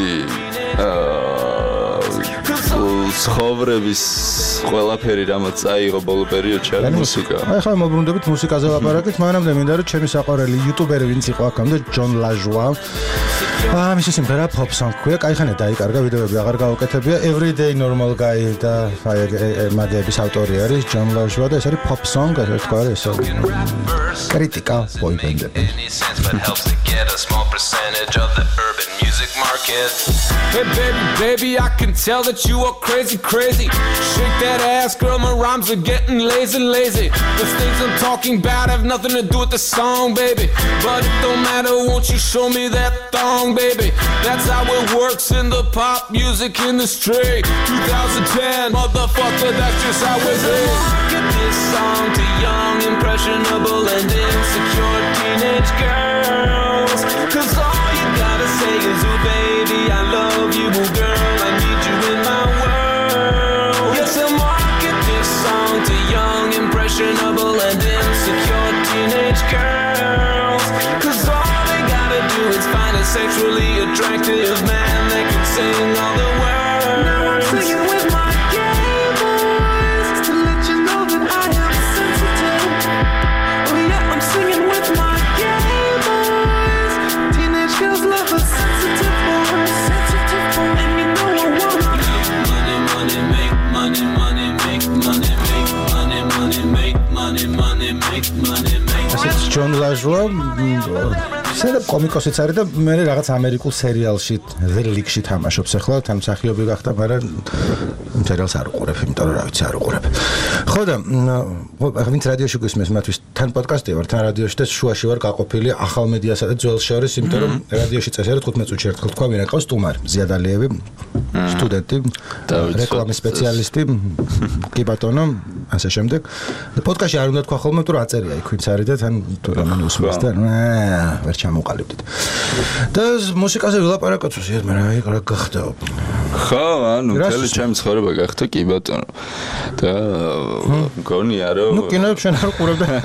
ცხოვრების ყველაფერი რამაც წაიღო ბოლო პერიოდში არის მუსიკა. აი ხა მოbrundებით მუსიკაზე ლაპარაკით, მანამდე მინდა რომ ჩემი საყვარელი იუტუბერი ვინც იყო აქამდე ჯონ ლაჟვა. მის სიმღერა pop song ქვია, кайხანე დაიკარგა ვიდეოები აღარ გავუკეთებია. Everyday normal guy და აი მაგების ავტორი არის ჯონ ლაჟვა და ეს არის pop song, ასე თქვა ეს კრიტიკა boyband-ები. Hey baby, I can tell that you are crazy. Shake that ass, girl, my rhymes are getting lazy. The things I'm talking about have nothing to do with the song, baby. But it don't matter, won't you show me that thong, baby? That's how it works in the pop music industry. 2010, motherfucker, that's just how it is. Get this song to young, impressionable, and insecure teenage girls. 'Cause all you gotta say is, ooh, baby, I love you, ooh, girl, I need you in my world. Yes, I'll market this song to young, impressionable, and insecure teenage girls. 'Cause all they gotta do is find a sexually attractive man that can sing all the words. Now I'm singing with my gay boys to let you know that I am sensitive. Oh yeah, I'm singing with my gay boys. Teenage girls love a sensitive boy. And you know I want money, make money, make money, make money, make money, make money, make money, make money. ეს ჯონ ლაჟვა შეიძლება კომიკოსიც არის და მე რაღაც ამერიკულ სერიალში The League-ში თამაშობს ახლა, თან მსახიობი გახდა, მაგრამ სერიალს არ უყურებ, იმიტომ რომ რა ვიცი არ უყურებ. ხო და ვინც რადიოში გვისმენს მათთვის თან პოდკასტი ვარ, თან რადიოში და შუაში ვარ გაყოფილი ახალ მედიასა და ძველ შორის, იმიტომ რომ რადიოში წესი არის 15 წუთში ერთხელ თქვა, ვინ აკავს სტუმარი, ზიად ალიევი, სტუდენტი, რეკლამის სპეციალისტი, კი ბატონო, ასე შემდეგ. და პოდკასტში არ უნდა თქვა ხოლმე, თუ რა აწერია იქ ვინც არის და თან თუ რამე უსმენს და ვერ ჩამოყალიბდით. და მუსიკაზე ვილაპარაკოთ ზუსტად, მაგრამ რა გახდა? ხო, ანუ მთელი ჩემი ცხოვრება გახდა კი ბატონო. და მგონია რომ ნუ კინოებს შენ არ უყურებ და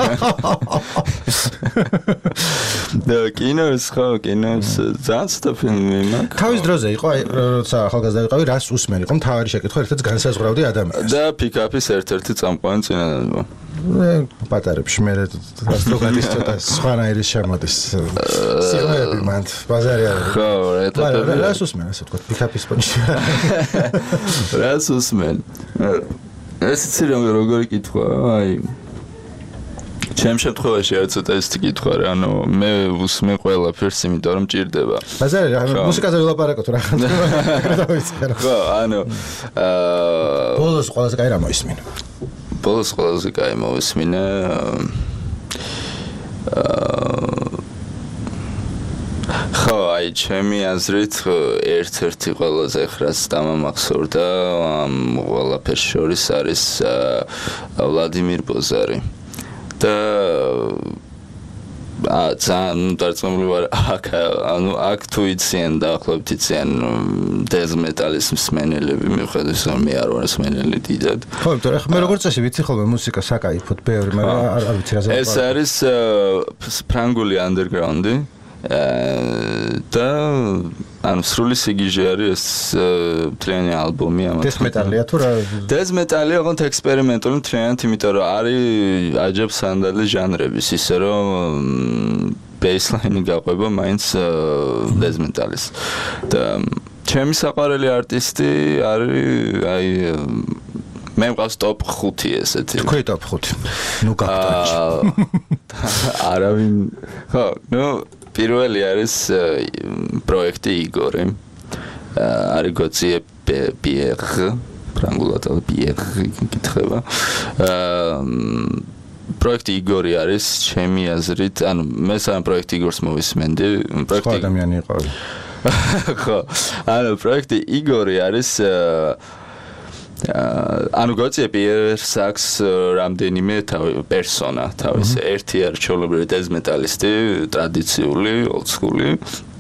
და კინოს ძალიან ცოტა ფილმი მაქვს. თავის დროზე იყო, როცა ახალგაზრდა ვიყავი, რას უსმენი? იყო მთავარი შეკითხვა, ერთად განსაზღვრავდი ადამიანს. და პიკაპის ერთ-ერთი წამყვანი წინადადება. პატარებში მე რასტოგადის ცოტა სხვანაირი შემოდის. სიღრმეები მანდ ბაზარი არის. ხო, ეტაპები. რას უსმენ, ასე ვთქვათ, პიკაპის პონჩი. რას უსმენ? ეს იცი როგორი კითხვა, აი ჩემ შემთხვევაში არის ცოტა ეს კითხვა რა, ანუ მე უსმენ ყველაფერს, იმიტომ რომ მჭირდება. ბაზარი, მუსიკაზე ვილაპარაკოთ რა ხარ. ხო, ანუ ბოლოს ყველაზე კაი რა მოისმინა. ბოლოს ყველაზე კაი მოვისმინე ხო, აი ჩემი აზრით ერთ-ერთი ყველაზე ხრას დამამახსოვრდა ამ ყველაფერს შორის არის ვლადიმირ ბოზარი და ძალიან დარწმუნებული ვარ აქ თუ იციან დაახლოებით იციან დეზ მეტალის მსმენელები მიუხედავად რომ მე არ ვარ მსმენელი დიდად. ხო, იმიტომ რომ მე როგორც წესი ვიცი ხოლმე მუსიკა საკაიფოდ ბევრი, მაგრამ არ ვიცი რა ზოგადად. ეს არის ფრანგული underground-ი და ანუ სრული სიგიჟე არის ეს მთლიანი ალბომი ამათ. დეზ მეტალია თუ რა? დეზ მეტალია, ოღონდ ექსპერიმენტული მთლიანად, იმიტომ რომ არის აჯებ სანდალი ჟანრების, ისე რომ ბეისლაინი გაყვება მაინც დეზ მეტალის. და ჩემი საყვარელი არტისტი არის აი მე მყავს ტოპ 5 ესეთი. თქვი ტოპ 5. ნუ გაგტანჩი. არავინ ხო, ნუ პირველი არის პროექტი იგორი. არის გოციე პიერ, ფრანგულად პიერ კითხება. პროექტი იგორი არის ჩემი აზრით, ანუ მე სამ პროექტი იგორს მოვისმენდი. პროექტი ადამიანი იყო. ხო, ანუ პროექტი იგორი არის ანუ გოციე პიერს აქვს რამდენიმე პერსონა, თავის ერთი არის ჩოლობრივი დეზ მეტალისტი, ტრადიციული, oldschool-ი.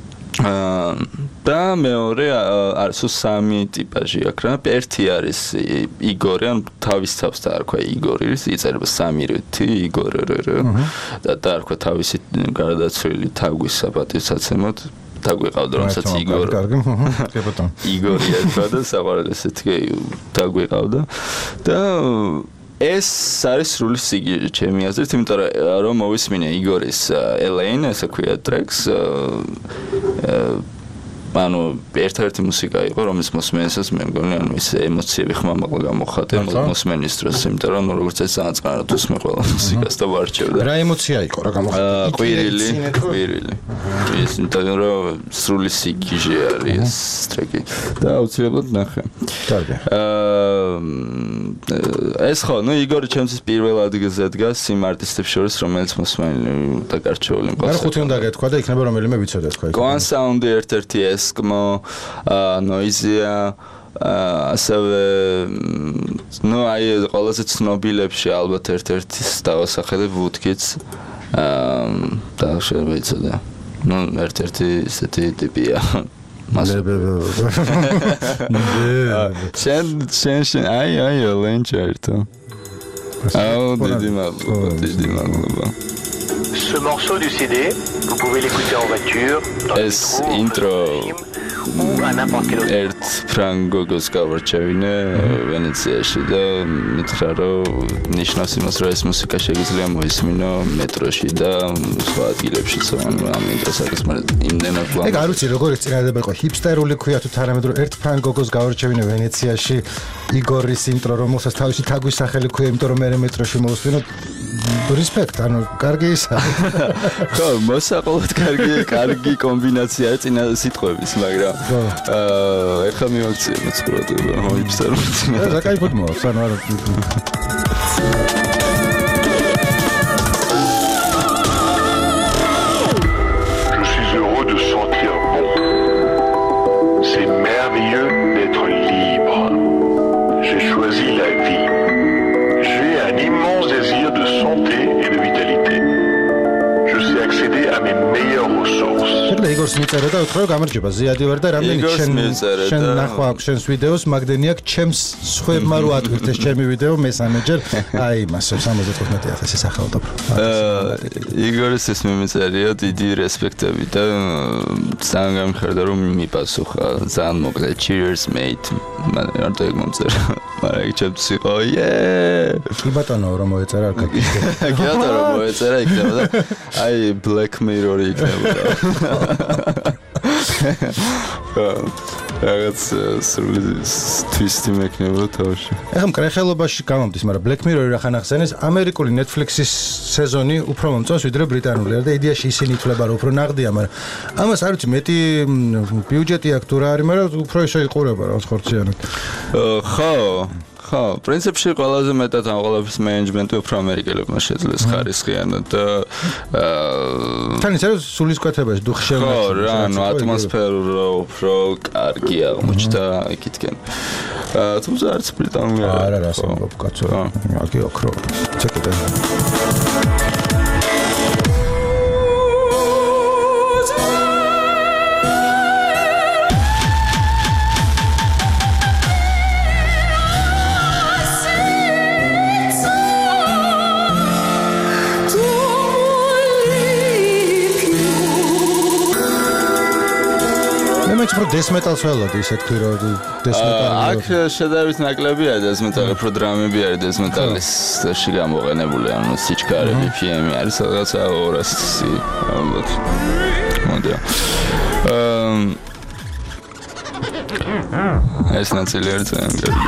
და მეორე არის სამი ტიპაჟი აქ რა. ერთი არის იგორი, ანუ თავის თავს დაარქვა იგორი, იწერება სამი რითი იგორი და დაარქვა თავისი გარდაცვლილი თაგვის საპატივსაცემად. დაგვიყავდა რომელსაც იგორი. კი ბატონო. იგორი ერქვა და საყვარელი ესეთი დაგვიყავდა და ეს არის სრული სიგიჟე ჩემი აზრით, იმიტომ რომ მოვისმინე იგორის ელეინ, ესე ქვია ტრეკს. ანუ ერთ-ერთი მუსიკა იყო, რომელიც მოსმენისას მე მგონი, ანუ ის ემოციები ხმამაღლა გამოხატე მოსმენის დროს, იმიტომ რომ როგორც ეს ძალიან წყაროდ უსმე ყველა მუსიკას და ვარჩევდა. რა ემოცია იყო რა გამოხატე? ყვირილი. ის იმიტომ რომ სრული სიგიჟე არის ეს ტრეკი და აუცილებლად ნახე. კარგი. ეს ხო, ნუ იგორი ჩემთვის პირველ ადგილზე დგას იმ არტისტებს შორის, რომელიც მოსმენილი და გარჩეული მყავს. არა ხუთი უნდა გეთქვა და იქნება რომელიმე ვიცოდა თქვა. Goan Sound ერთ-ერთი Eskimo, Noisia, ასევე ნუ აი ყველაზე ცნობილებში ალბათ ერთ-ერთი დავასახელებ Woodkids. და შეიძლება იცოდე. ნუ ერთ-ერთი ესეთი ტიპია. შენ აი ლენჩერტო. აუ დიდი მადლობა. Ce morceau du CD, vous pouvez l'écouter en voiture, dans le métro, intro ou à n'importe quel autre moment. ფრანგ გოგოს გავარჩევინე ვენეციაში და მითხრა რომ ნიშნავს იმას რომ ეს მუსიკა შეგიძლია მოისმინო მეტროში და სხვა ადგილებშიც ამ ინტერესაკის მაგრამ იმდენად ეგ არ ვიცი როგორ ეწინადება იყო ჰიპსტერული ქვია თუ თანამედროვე ერთ ფრანგ გოგოს გავარჩევინე ვენეციაში იგორის ინტრო რომელსაც თავისი თაგვის სახელი ქვია იმიტომ რომ მე მეტროში მოვუსმინო respect, ანუ კარგი ისა. ხო, მოსაყოლოდ კარგი კომბინაცია წინა სიტყვების, მაგრამ ეხლა მივაქციე მოწყურება, ჰიპსტერული წინა. და კაიფოდ მოაქვს, ანუ არა. Je suis heureux de sentir bon. C'est merveilleux d'être libre. J'ai choisi la vie. J'ai un immense désir de santé et de vitalité. Je sais accéder à mes meilleures ressources. შეგლა იგორს მიწერა და უთხრა რომ გამარჯობა ზიადი ვარ და რამდენი შენ ნახვა აქვს შენს ვიდეოს მაგდენი აქვს ჩემს სხვებმა რო ატვირთ ეს ჩემი ვიდეო მესამეჯერ აი იმას 75,000 სახალხო. იგორის ეს მიმწერია დიდი რესპექტები და ძალიან გამიხარდა რომ მიპასუხა ძალიან მოკლედ cheers mate მაგრამ არ დაიგმომწერა მაგრამ იქ ჩემს იყო კი ბატონო რომ მოეწერა არ გაკეთე გიადა რომ მოეწერა იქნება და აი black mirror იქნებოდა რაღაც სრული twist-ი მექნება თავში. ეხლა მკრეხელობაში გამომდის, მაგრამ Black Mirror-ი რახან ახსენეს, ამერიკული Netflix-ის სეზონი უფრო მომწონს ვიდრე ბრიტანული. და იდეაში ისინი ითვლება რომ უფრო ნაღდია, მაგრამ ამას არ ვიცი, მეტი ბიუჯეტი აქვს თუ რა არის, მაგრამ უფრო ისე იყურება რა ხორციანად. ხო, პრინციპში ყველაზე მეტად ამ ყველაფრის მენეჯმენტი უფრო ამერიკელებმა შეძლეს ხარისხიანად და თან ისე რომ სულისკვეთებაში დუხშევნა. ხო, რა, ანუ ატმოსფერო უფრო კარგი აღმოჩნდა იქითკენ. თუმცა არც ბრიტანული არა რა სამბობ კაცო. აგი ოქრო. ჩეკეთე. უფრო დესმეტალს ველოდი ისე თქვი რომ დესმეტალი აქ შედარებით ნაკლებია დესმეტალი უფრო დრამები არის დესმეტალისში გამოყენებული ანუ სიჩქარე BPM-ი არის რაღაცა 200 ალბათ მოდია ეს ნაწილი არის ძალიან კარგი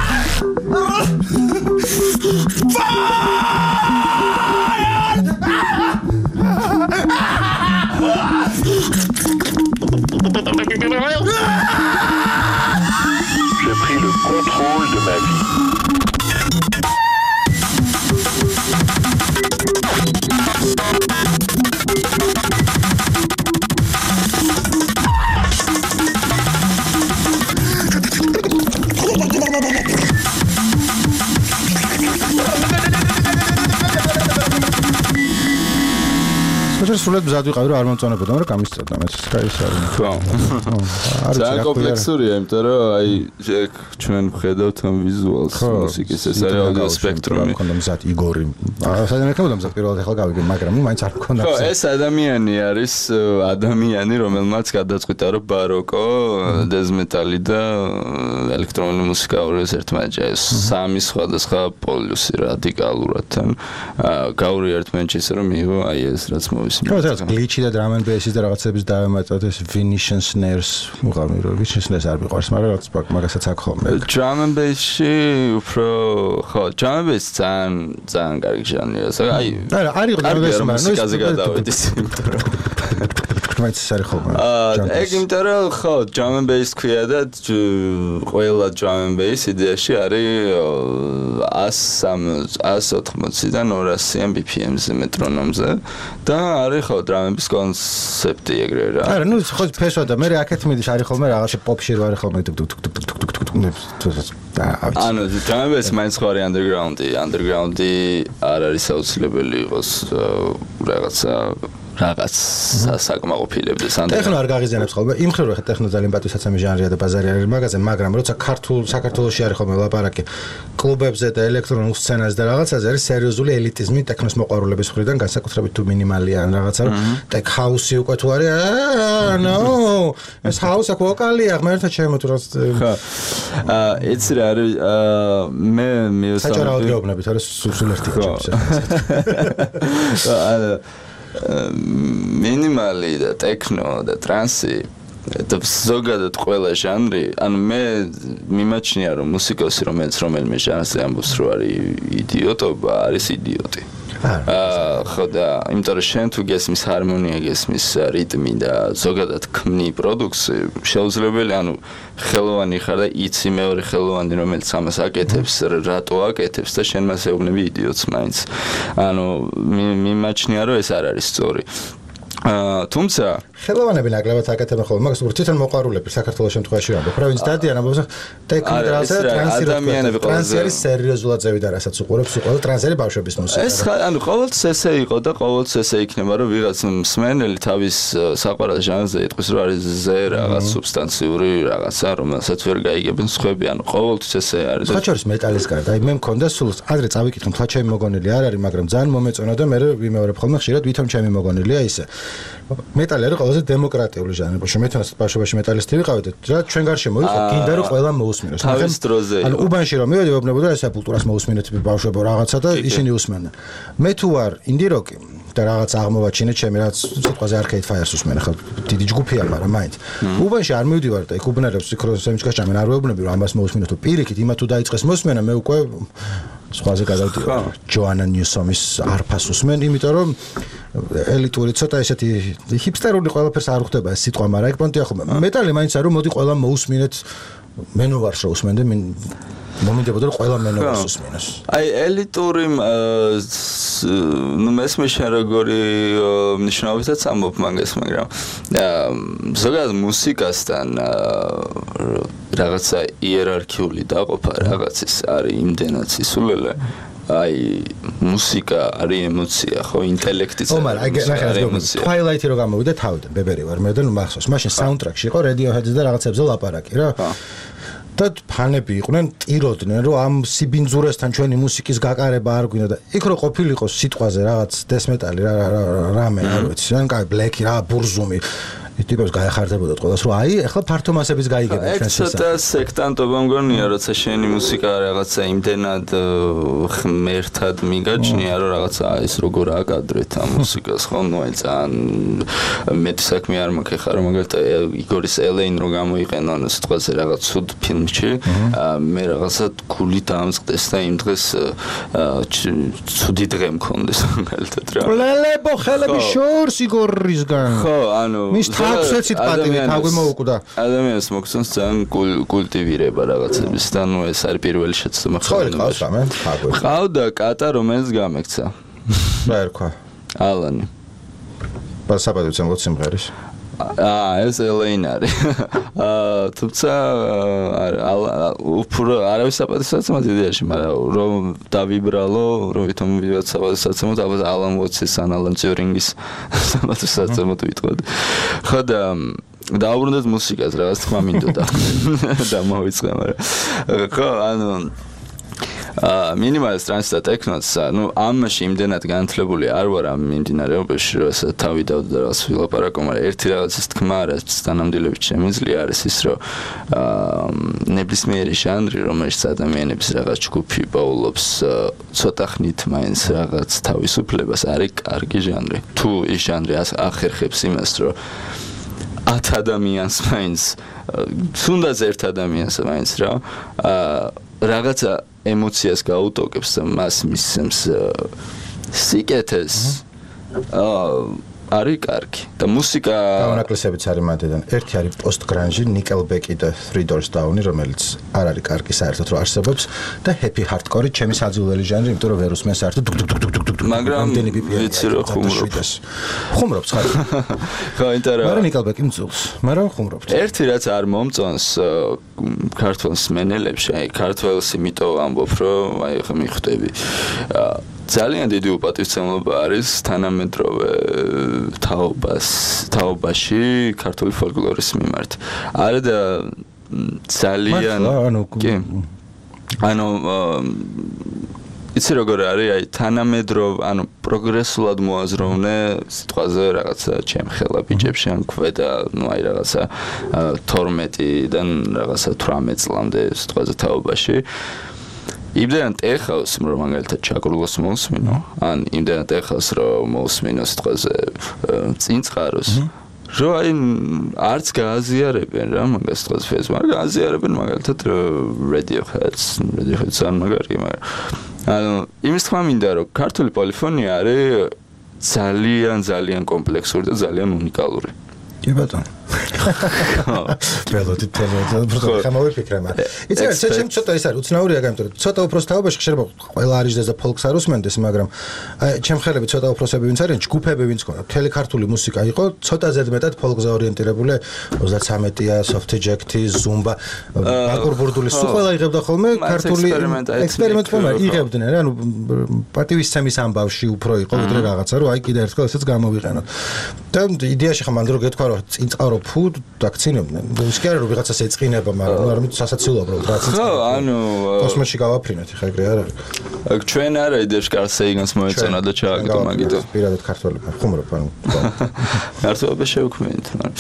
J'ai pris le contrôle de ma vie. სულად მზად ვიყავი რომ არ მომწონებოდა, მაგრამ გამისწორდა მეც ის არის. ხო. ძალიან კომპლექსურია, იმიტომ რომ აი ჩვენ ვხედავთ ამ ვიზუალს მუსიკის ეს არის აუდიო სპექტრუმი. მქონდა მზად იგორი. საერთოდ მქონდა მზად პირველად ახლა გავიგე, მაგრამ მაინც არ მქონდა. ხო, ეს ადამიანი არის ადამიანი, რომელმაც გადაწყვიტა რომ ბაროკო, დეზმეტალი და ელექტრონული მუსიკა ორს ერთმანეთში ეს სამი სხვადასხვა პოლუსი რადიკალურად თან გაური ერთმანეთში ისე რომ მიიღო აი ეს რაც მოვისმინე. ხო, ეს გლიჩი და drum and bass-ის და რაღაცების დავემატოთ ეს Venetian snares უყავი რომ Venetian snares არ მიყვარს, მაგრამ რაღაც მაგასაც აქ ხოლმე. Drum and bass-ში უფრო ხო, drum and bass ძალიან კარგი ჟანრია. აი, არ იყო drum and bass, მაგრამ მუსიკაზე გადავედი სიმტრო. მაინც არის ხოლმე. ეგ იმიტომ რომ ხო, drum and bass ქვია და ყველა drum and bass იდეაში არის 180-დან 200 BPM-ზე მეტრონომზე და არის ხო drum and bass კონცეფტი ეგრე რა. არა, ნუ ხო ფესვა და მე აქეთ მიდის არის ხოლმე რაღაცა pop-ში რო არის ხოლმე ანუ drum and bass მაინც ხო არის underground-ი არ არის აუცილებელი იყოს რაღაცა რაღაც საკმაყოფილებდეს ან ტექნო არ გაღიზიანებს ხოლმე იმ ხრივ ხა ტექნო ძალიან პატივსაცემი ჟანრია და ბაზარი არის მაგაზე მაგრამ როცა საქართველოში არის ხოლმე ლაპარაკი კლუბებზე და ელექტრონულ სცენაზე და რაღაცაზე არის სერიოზული ელიტიზმი ტექნოს მოყვარულების მხრიდან განსაკუთრებით თუ მინიმალია ან რაღაცა ტექ ჰაუსი უკვე თუ არის ნო ეს ჰაუს აქ ვოკალია ღმერთად შემოთურავს ხა იცი რა არის მე მივსწავლე საჭირო გეუბნებით არის სულ ერთი მინიმალი და ტექნო და ტრანსი და ზოგადად ყველა ჟანრი ანუ მე მიმაჩნია რომ მუსიკოსი რომელიმე ჟანრზე ამბობს რომ არის იდიოტობა არის იდიოტი ხო და იმიტომ რომ შენ თუ გესმის ჰარმონია გესმის რიტმი და ზოგადად ქმნი პროდუქტს შეუძლებელი ანუ ხელოვანი ხარ და იცი მეორე ხელოვანი რომელიც ამას აკეთებს რატო აკეთებს და შენ მას ეუბნები იდიოტს მაინც ანუ მიმაჩნია რომ ეს არ არის სწორი თუმცა ხელოვანები ნაკლებად აკეთებენ ხოლმე მაგას უფრო თვითონ მოყვარულები საქართველოს შემთხვევაში ვამბობ პროვინც დადიან ამბობს ტექნიკაზე ტრანსი არის სერიოზულად ზევიდა რასაც უყურებს უყურებ ტრანსერი ბავშვების მუსიკა ეს ანუ ყოველთვის ესე იყო და ყოველთვის ესე იქნება რომ ვიღაც მსმენელი თავის საყვარელ ჟანრზე იტყვის რომ არის ზე რაღაც სუბსტანციური რაღაცა რომელსაც ვერ გაიგებენ სხვები ანუ ყოველთვის ესე არის ხაჩორის მეტალის გარდა აი მე მქონდა სულ ადრე წავიკითხე თლა ჩემი მოგონილი არ არის მაგრამ ძალიან მომეწონა და მე ვიმეორებ ხოლმე ხშირად ვითომ ჩემი მოგონილია ისე მეტალი არის ყველაზე დემოკრატიული ჟანრი. შემეთან ბავშვობაში მეტალისტი ვიყავით და ჩვენ გარშემო იყო გინდა რომ ყველა მოусმინოს. თავის დროზე. ანუ უბანში რომ მივედი ვეუბნებოდა ეს სეპულტურას მოусმინეთ ბავშვებო რაღაცა და ისინი უსმენდნენ. მე თუ არ ინდი როკი და რაღაც აღმოვაჩინე ჩემი რაც სიტყვაზე Arcade Fire-ს უსმენ ახლა დიდი ჯგუფია მაგრამ მაინც. უბანში არ მივდივარ და იქ უბნელებს იქ რომ სემჩკას ჭამენ არ ვეუბნები რომ ამას მოусმინოთ თუ პირიქით იმა თუ დაიწყეს მოსმენა მე უკვე სხვაზე გადავდივარ. ჯოანა ნიუსომის არფას უსმენ იმიტომ რომ ელიტური ცოტა ესეთი ჰიპსტერული ყველაფერს არ უხდება ეს სიტყვა, მაგრამ ეგ პონტია ხომ. მეტალი მაინც არ რომ მოდი ყველა მოусმინეთ მენოვარს რომ უსმენდე მომინდებოდა რომ ყველა მენოვარს უსმინოს. აი ელიტური ნუ მესმე შენ როგორი მნიშვნელობითაც ამბობ მაგას, მაგრამ ზოგადად მუსიკასთან რაღაცა იერარქიული დაყოფა რაღაცის არის იმდენად სისულელე აი მუსიკა არის ემოცია ხო ინტელექტიც არის ემოცია Twilight-ი რო გამოვიდა თავიდან ბებერი ვარ მე და ნუ მახსოვს მაშინ საუნდტრეკში იყო Radiohead-ზე და რაღაცებზე ლაპარაკი რა და ფანები იყვნენ ტიროდნენ რომ ამ სიბინძურესთან ჩვენი მუსიკის გაკარება არ გვინდა და იქ რო ყოფილიყო სიტყვაზე რაღაც დესმეტალი რამე არ ვიცი ან კაი ბლეკი რა ბურზუმი ტიპებს გაეხარდებოდათ ყველას რომ აი ახლა ფართო მასების გაიგებენ ჩვენს ეს ცოტა სექტანტობა მგონია როცა შენი მუსიკა რაღაცა იმდენად ღმერთად მიგაჩნია რომ რაღაცა ის როგორ აკადრეთ ამ მუსიკას ხო ნუ აი ძალიან მეტი საქმე არ მაქვს ხარ მაგალითად იგორის ელეინ რო გამოიყენონ სიტყვაზე რაღაც ცუდ ფილმში მე რაღაცა გული დამწყდეს და იმ დღეს ცუდი დღე მქონდეს მაგალითად რა ლელებო ხელები შორს იგორისგან ხო ანუ აქვსეცით პატივი თავი მოუკვდა ადამიანს მოგცემს ძალიან კულტივირება რაღაცების და ნუ ეს არის პირველი შეცდომა ყავდა კატა რომელიც გამექცა რა ერქვა ალანი პასაპადებს ამბობ სიმღერის ეს ელეინ არის თუმცა უფრო არავის საპატივსაცემად იდეაში მაგრამ რომ დავიბრალო რომ ვითომ ვიღაც საპატივსაცემად ალბათ ალან ვოტსის ან ალან ტიურინგის საპატივსაცემად ვიტყოდი ხო და დაუბრუნდეთ მუსიკას რაღაც თქმა მინდოდა და მოვიწყე მაგრამ ხო ანუ მინიმალის ტრანსი და ტექნოც ნუ ამაში იმდენად განათლებული არ ვარ ამ მიმდინარეობაში რომ ეს თავი დავდა რაღაც ვილაპარაკო მაგრამ ერთი რაღაცის თქმა რაც თანამდებობით შემიძლია არის ის რომ ნებისმიერი ჟანრი რომელშიც ადამიანების რაღაც ჯგუფი პაულობს ცოტა ხნით მაინც რაღაც თავისუფლებას არის კარგი ჟანრი თუ ის ჟანრი ახერხებს იმას რომ 10 ადამიანს მაინც თუნდაც ერთ ადამიანს მაინც რა რაღაცა ემოციას გაუტოკებს და მას მისცემს სიკეთეს არის კარგი და მუსიკა გამონაკლისებიც არის მანდიდან ერთი არის პოსტ-გრანჟი ნიკელბეკი და Three Doors Down რომელიც არ არის კარგი საერთოდ რომ არსებობს და happy hardcore ჩემი საძულელი ჟანრი იმიტომ რომ ვერ უსმენ საერთოდ მაგრამ ვიცი რომ ხუმრობს ხარ ხო ინტერესა მაგრამ ნიკელბეკი მძულს მაგრამ ხუმრობთ ერთი რაც არ მომწონს ქართულ მსმენელებში აი ქართველს იმიტომ ამბობ რომ აი ხა მიხვდები ძალიან დიდი უპატივცემლობა არის თანამედროვე თაობაში ქართული ფოლკლორის მიმართ. არა და ძალიან კი იცი როგორ არის, აი თანამედროვე, პროგრესულად მოაზროვნე სიტყვაზე რაღაცა ჩემხელა ბიჭებში ან ქვედა, აი რაღაცა 12-დან რაღაცა 18 წლამდე სიტყვაზე თაობაში. იმდენად ეხავს, რომ მაგალითად ჩაკრულოს მოსმინო, ან იმდენად ეხავს, რომ მოსმინო სიტყვაზე წინწყაროს. რომ აი არც გააზიარებენ რა მაგას სიტყვაზე Facebook-ზე, გააზიარებენ მაგალითად Radiohead-ს ან მაგარი, მაგრამ იმის თქმა მინდა, რომ ქართული პოლიფონია არის ძალიან კომპლექსური და ძალიან უნიკალური. კი ბატონო. ველოდი თემაზე პროტოკოლი ხამოვიფიქრე მაგრამ იცი ჩემ ცოტა ის არის უცნაურია გამიტომ ცოტა უფრო თაობაში შეიძლება ყველა არის და ფოლკს არ უსმენდეს მაგრამ აი ჩემ ხელები ცოტა უფროსები ვინც არიან ჯგუფები ვინც ქონდა მთელი ქართული მუსიკა იყო ცოტა ზედმეტად ფოლკზე ორიენტირებული 33-ია soft-jack-ი zumba ბაკურბურდული სულ ყველა იღებდა ხოლმე ქართული ექსპერიმენტს ხოლმე იღებდნენ რა ანუ პატივისცემის ამბავში უფრო იყო ვიდრე რაღაცა რომ აი კიდე ერთხელ ესეც გამოვიყენოთ და იდეაში ხომ ანდრო გეთქვა რომ წინწყარო ფუდ დაქცინებდნენ. ის კი არა რომ ვიღაცას ეწყინება, მაგრამ არ სასაცილოა უბრალოდ რაც ის. ხო, ანუ კოსმოსში გავაფრინეთ, ხა ეგრე არ არის. აქ ჩვენ არა იდეაში კარსეიგანს მოეწონა და ჩააგდო მაგითო. პირადად ქართველებმა ხუმრობ, ანუ ქართველობა შევქმნით, მაგრამ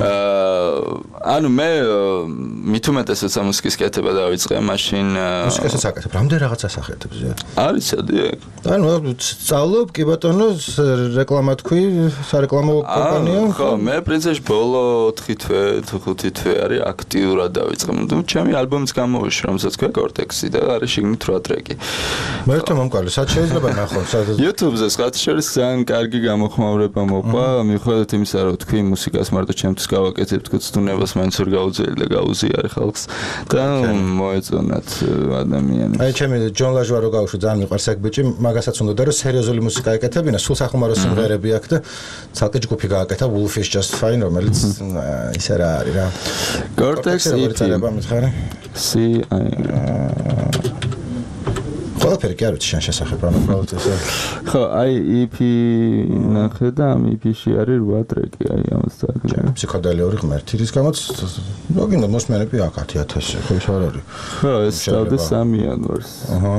ანუ მე მით უმეტესაც მუსიკის კეთება დავიწყე, მაშინ მუსიკასაც აკეთებ, რამდენ რაღაცას ახეთებ ზედ. არის სადი. ანუ სწავლობ, კი ბატონო, რეკლამა თქვი, სარეკლამო კომპანია. ხო, მე პრინციპში ბოლო 4 თვე არის აქტიურად დავიწყე. ჩემი ალბომიც გამოვიშვა, რომელსაც ქვია Cortex-ი და არის შიგნით 8 ტრეკი. მე თვითონ მომკალი, სად შეიძლება ნახო? YouTube-ზე სხვათაშორის ძალიან კარგი გამოხმაურება მოყვა, მიუხედავად იმისა, რომ თქვი მუსიკას მარტო ჩემთვის გავაკეთებ, თქო ცდუნებას მაინც ვერ გაუძელი და გაუზიარი ხალხს და მოეწონათ ადამიანებს. აი ჩემი ჯონ ლაჟვა რო გავუშვი, ძალიან მიყვარს ეგ ბიჭი, მაგასაც უნდა რომ სერიოზული მუსიკა ეკეთებინა, სულ სახუმარო სიმღერები აქვს და ცალკე ჯგუფი გააკეთა Wolf is Just Fine, რომელიც ისე რა არის რა. Cortex ყველაფერი კი არ ვიცი შენ შესახებ რა უბრალოდ ესე. ხო, აი EP ნახე და ამ EP-ში არის 8 ტრეკი, აი ამას წაგებ. ფსიქოდელიური ღმერთი, რის გამოც მოგინდა მოსმენები აქ 10000, ხო ის არ არის. ხო, ეს დავდე 3 იანვარს. აჰა.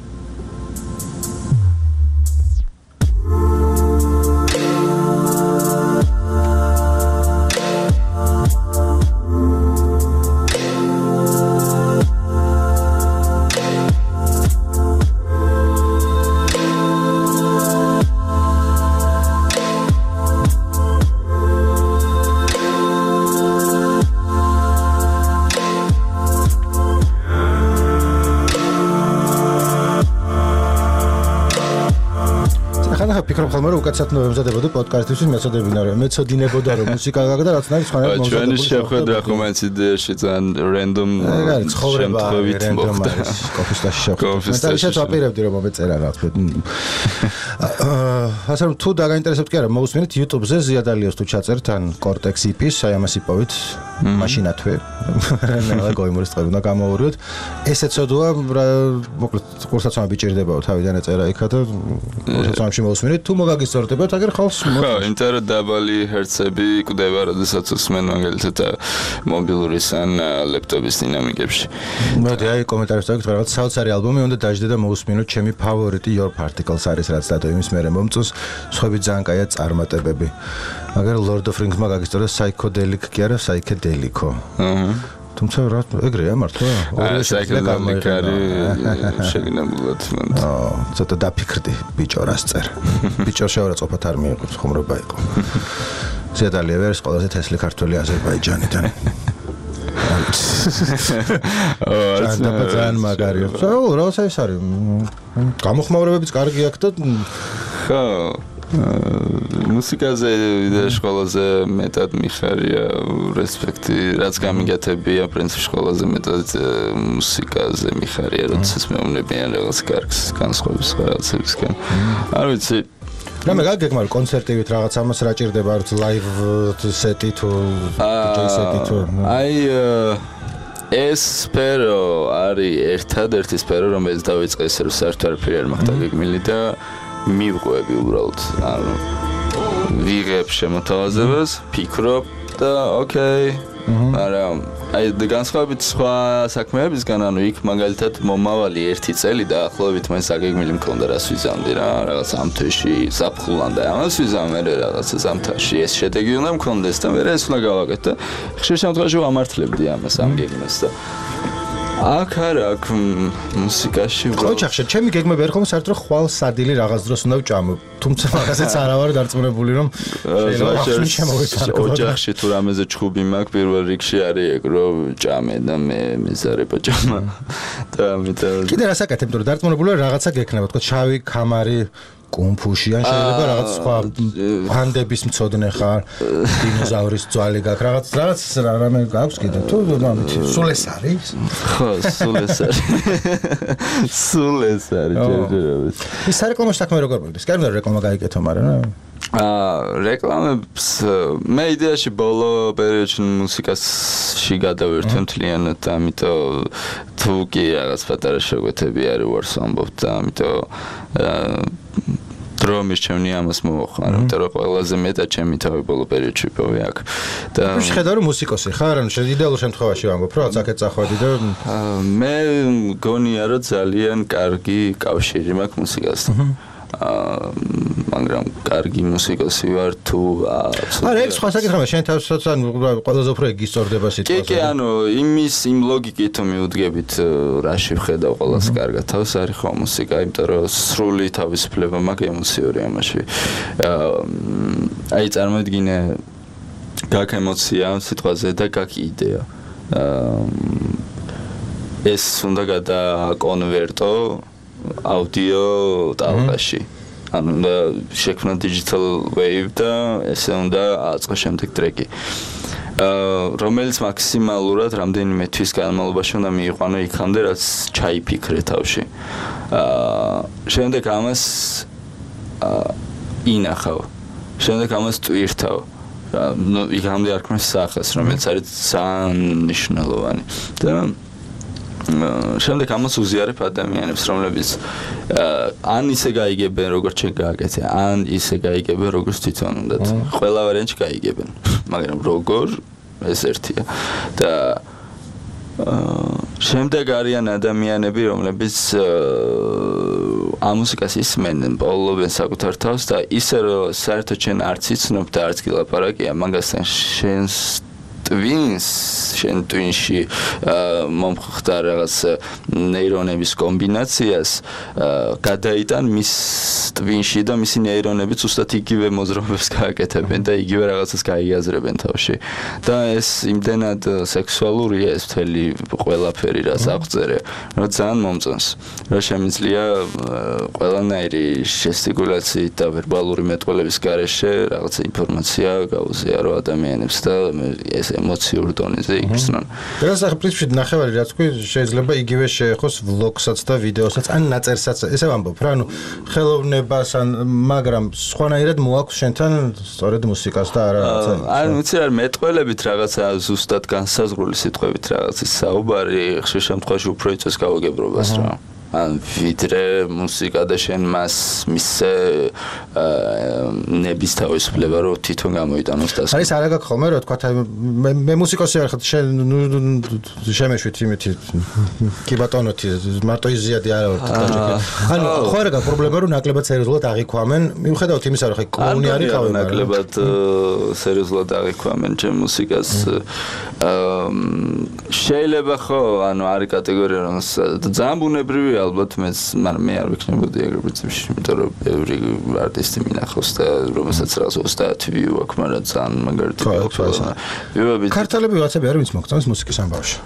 ხომ რომ უკაცრავ მომზადებოდა პოდკასტისთვის მეცოდინებოდა რომ მუსიკა გაგდა რაც არის სხვანაირად მომზადებული. ჩვენი შეხვედრა ხომ ეს იდეაში ძალიან რენდომ ცხოვრებით მოხდა. კოფისტაში შეხვედრა. და ისე ვაპირებდი რომ მომეწერა რა თქმა უნდა. ასე რომ თუ დაგაინტერესებთ კი არა მოусმინეთ YouTube-ზე ზიადალიოს თუ ჩაწერთ ან Cortex EP-ს, აი ამას იპოვით მაშინათვე. რა გოიმორის წები უნდა გამოურიოთ. ესეც ოდოა მოკლედ კურსაცმა ბიჭირდებაო თავიდან ეწერა იქა და კურსაცმაში მოусმინეთ თუ მოგაგისწორდებათ აგერ ხალხს ხო ინტერნეტ დაბალი ჰერცები კვდება როდესაც უსმენ მაგალითად მობილურის ან ლეპტოპის დინამიკებში მოდი აი კომენტარებში დაგეთ რაღაც საოცარი ალბომი უნდა დაждდე და მოусმინოთ ჩემი ფავორიტი Your Particles არის რაც დადო იმის მერე მომწონს სხვები ძალიან კაია წარმატებები მაგრამ Lord of Rings-მა გაგისწორდა psychedelic კი არა psychedelic-ო თუმცა რა ეგრეა მართლა ორი psychedelic არის შეგინებულად ცოტა დაფიქრდი ბიჭო რას წერ ბიჭო შეურაცხყოფათ არ მიიღებს ხუმრობა იყო ზედალია ვერს ყველაზე თესლი ქართველი აზერბაიჯანიდან ძალიან მაგარია რა ეს არის გამოხმაურებებიც კარგი აქვს და ხო მუსიკაზე ვიდეოში ყველაზე მეტად მიხარია რესპექტი რაც გამიგეთებია პრინციპში ყველაზე მეტად მუსიკაზე მიხარია როდესაც მეუბნებიან რაღაც კარგს განსხვავების რაღაცებისგან არ ვიცი რა მე გაგეგმარ კონცერტივით რაღაც ამას რა ჭირდება არც ლაივ სეტი თუ DJ სეტი თუ აი ეს სფერო არის ერთადერთი სფერო, რომელიც დავიწყე ისე რომ საერთოდ არაფერი არ მაქვს დაგეგმილი და მივყვები უბრალოდ. ანუ ვიღებ შემოთავაზებას, ფიქრობ და ოკეი. მაგრამ აი განსხვავებით სხვა საქმეებისგან, ანუ იქ მაგალითად მომავალი 1 წელი და ახლობით მე საგეგმილი მქონდა რას ვიზამდი რა, რაღაც ამ თვეში საფხულანდა ამას ვიზამე რაღაცა ზამთარში ეს შედეგი უნდა მქონდეს და მე ეს უნდა გავაკეთე. ხშირ შემთხვევაში ვამართლებდი ამას ამ გეგმას და აქ მუსიკაში ოჯახში ჩემი გეგმები არ ხომ საერთოდ ხვალ სადილი რაღაც დროს უნდა ვჭამო. თუმცა მაგასაც არა ვარ დარწმუნებული რომ შეიძლება ოჯახში თუ რამეზე ჩხუბი მაქვს პირველ რიგში არის ეგ რომ ჭამე და მე მეზარება ჭამა და ამიტომ კიდე რას აკეთებ თუ დარწმუნებული ვარ რაღაცა გექნება თქო შავი კამარი კუნფუში ან შეიძლება რაღაც სხვა ბანდების მწოდნე ხარ დინოზავრის ძვალი გაქვს რაღაც რამე გაქვს კიდე თუ სულ ეს არის ხო სულ ეს არის ჯერჯერობით ის სარეკლამო საქმე როგორ მოდის? კი არ რეკლამა გაიკეთო მაგრამ რეკლამებს მე იდეაში ბოლო პერიოდში მუსიკაში გადავერთე მთლიანად და ამიტომ თუ კი რაღაც პატარა შეგვეთები არის ვარს ამბობ და ამიტომ დრომის ჩემნი ამას მოვახმარ, იმიტომ რომ ყველაზე მეტად ჩემი თავი ბოლო პერიოდში პოვე აქ. და შეხედავ რომ მუსიკოსი ხარ, ანუ იდეალურ შემთხვევაში ვამბობ, რომ აქეთ წახვედი და მე მგონია რომ ძალიან კარგი კავშირი მაქვს მუსიკასთან. მაგრამ კარგი მუსიკოსი ვარ თუ არა ეგ სხვა საკითხია შენ თავსაც ან ყველაზე უფრო ეგ ისწორდება სიტყვაზე კი ანუ იმ ლოგიკით თუ მივუდგებით რაში ვხედავ ყველას კარგად თავს არის ხო მუსიკა იმიტომ რომ სრული თავისუფლება მაქვს ემოციური ამაში აი წარმოიდგინე გაქ ემოცია სიტყვაზე და გაქ იდეა ეს უნდა გადაკონვერტო აუდიო ტალღაში ანუ და შექმნა digital wave და ესე უნდა აწყო შემდეგ ტრეკი რომელიც მაქსიმალურად რამდენიმე თვის განმავლობაში უნდა მიიყვანო იქამდე რაც ჩაიფიქრე თავში შემდეგ ამას ინახავ შემდეგ ამას ტვირთავ ნუ იქამდე არ ქმნის სახეს რომელიც არის ძალიან მნიშვნელოვანი და შემდეგ ამას უზიარებ ადამიანებს, რომლებიც ან ისე გაიგებენ, როგორც შენ გააკეთე, ან ისე გაიგებენ, როგორც თვითონ უნდათ. ყველა ვარიანტში გაიგებენ, მაგრამ როგორ ეს ერთია. და შემდეგ არიან ადამიანები, რომლებიც ამ მუსიკას ისმენენ, პოულობენ საკუთარ თავს და ისე რომ საერთოდ შენ არც იცნობ და არც გილაპარაკია მაგასთან შენ ტვინში მომხდა რაღაც ნეირონების კომბინაციას გადაიტან მის ტვინში და მისი ნეირონებიც უბრალოდ იგივე მოძრაობებს გააკეთებენ და იგივე რაღაცას გაიაზრებენ თავში და ეს იმდენად სექსუალურია ეს მთელი ყველაფერი რაც აღწერე რომ ძალიან მომწონს რა შემიძლია ყველანაირი ჟესტიკულაციით და ვერბალური მეტყველების გარეშე რაღაცა ინფორმაცია გაუზიარო ადამიანებს და ეს ემოციურ დონეზე იგრძნონ. ეს პრინციპში ნახევარი რაც თქვი შეიძლება იგივე შეეხოს ვლოგსაც და ვიდეოსაც ან ნაწერსაც ესე ვამბობ რა ანუ ხელოვნებას ან მაგრამ სხვანაირად მოაქვს შენთან სწორედ მუსიკას და არა რაღაცა ან ვიცი რა მეტყველებით რაღაცა ზუსტად განსაზღვრული სიტყვებით რაღაცის საუბარი ხშირ შემთხვევაში უფრო იწვევს გავაგებრობას რა ან ვიდრე მუსიკა და შენ მას მისე ნების თავისუფლება რომ თვითონ გამოიტანოს და არის არა გაქვს ხოლმე რა თქვა მე მუსიკოსი არ ხარ შენ შემეშვით იმითი კი ბატონო მარტო იზიადი არა ვარ ანუ ხო არა გაქვს პრობლემა რომ ნაკლებად სერიოზულად აღიქვამენ მიუხედავად იმისა რომ ხე კლოუნი არის ყავი ნაკლებად სერიოზულად აღიქვამენ ჩემ მუსიკას შეიძლება ხო ანუ არის კატეგორია რომ ძალიან ბუნებრივი ალბათ მე არ ვიქნებოდი ეგრე პრინციპში, იმიტომ რომ ბევრი არტისტი მინახავს და რომელსაც რაღაც 30 ვიუ აქვს, მაგრამ ძალიან მაგარითი აქვს. ქართველები ვაცები არ ვინც მოგწონს მუსიკის ამბავში.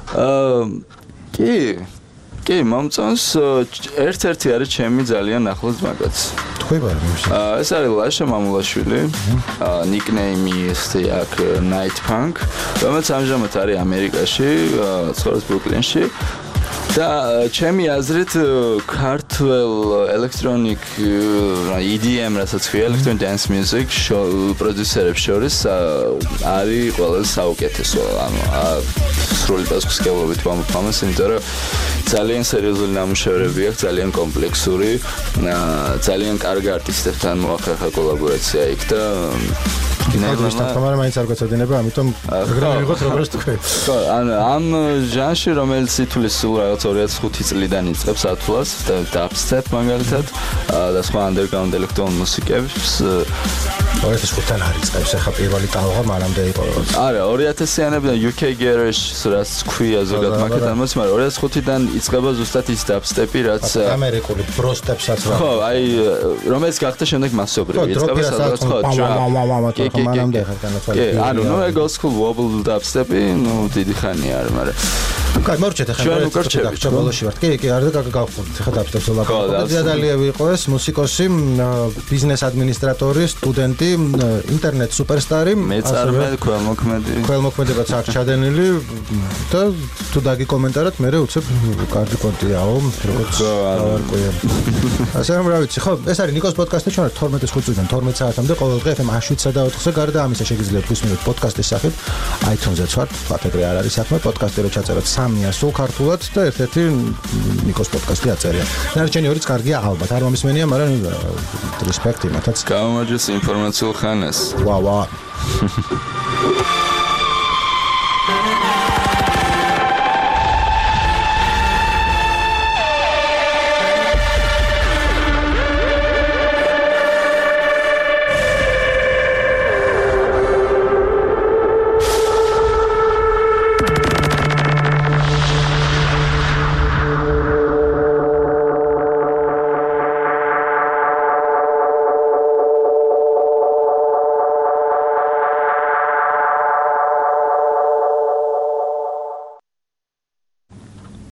კი, მომწონს ერთ-ერთი არის ჩემი ძალიან ახლოს მაგაც. თქვი ბარ მის. ეს არის ლაშა მამულაშვილი. ნიკნეიმი ესე აქ Night Punk, რომელიც ამჟამად არის ამერიკაში, ცხოვრობს ბრუკლინში. და ჩემი აზრით ქართულ electronic EDM რასაც ქვია electronic dance music პროდიუსერებს შორის არის ყველაზე საუკეთესო ანუ სრული პასუხისმგებლობით ვამბობ, იმიტომ რომ ძალიან სერიოზული ნამუშევრები აქვს, ძალიან კომპლექსური, ძალიან კარგი არტისტებთან მოახერხა კოლაბორაცია იქ და მაგრამ მაინც არ გვეცოდინება, ამიტომ გრამიღოთ როგორც თქვი. ხო, ამ ჟანრში რომელიც ითulis სულ რაღაც 2005 წლიდან იწყებს ათვლას და dubstep მაგალითად და სხვა underground electronic მუსიკებს 2005-დან არის წებს, ახლა პირველი ტალღა მანამდე იყო. არა, 2000-იანებიდან UK garage რაც ქვია ზოგადად მაგალითად, მაგრამ 2005-დან იწყება ზუსტად ის dubstep-ი, რაც ამერიკული bro-step-საც რა. ხო, აი რომელიც გახდა შემდეგ მასობრივი. იწყება სადაც ხო, მანამდე ხარ განაცხადი. ანუ ნუ ეგ old school wobble dubstep-ი, ნუ დიდი ხანია არის, მაგრამ კაი, მორჩეთ ახლა ჩაბოლოში ვარ. კი, არ და გავხურთ. ახლა dubstep-ს ლაპარაკობთ. ზიადალიევი იყო ეს მუსიკოსი, ბიზნეს ადმინისტრატორი, სტუდენტი, ინტერნეტ სუპერსტარი, მეწარმე, ქველმოქმედებაც აქვს ჩადენილი და თუ დაგიკომენტაროთ, მე უცებ კარგი კონტიაო, როგორც დავარკვია. ასე რომ რა ვიცი, ხო, ეს არის ნიკოს პოდკასტი, ჩვენ 12-5 წუთიდან 12 საათამდე ყოველ დღე FM 7-სა და 4-ზე გარდა ამისა შეგიძლიათ გვისმინოთ პოდკასტის სახით, iTunes-ზე ვართ, ფათეგრე არ არის საქმე, პოდკასტი რო ჩაწეროთ 3-ია სულ ქართულად და ერთ-ერთი ნიკოს პოდკასტი აწერია. დანარჩენი ორიც კარგია ალბათ, არ მომისმენია, მაგრამ რესპექტი მათაც. გამარჯვეს ინფორმაციულ ხანას. ვა.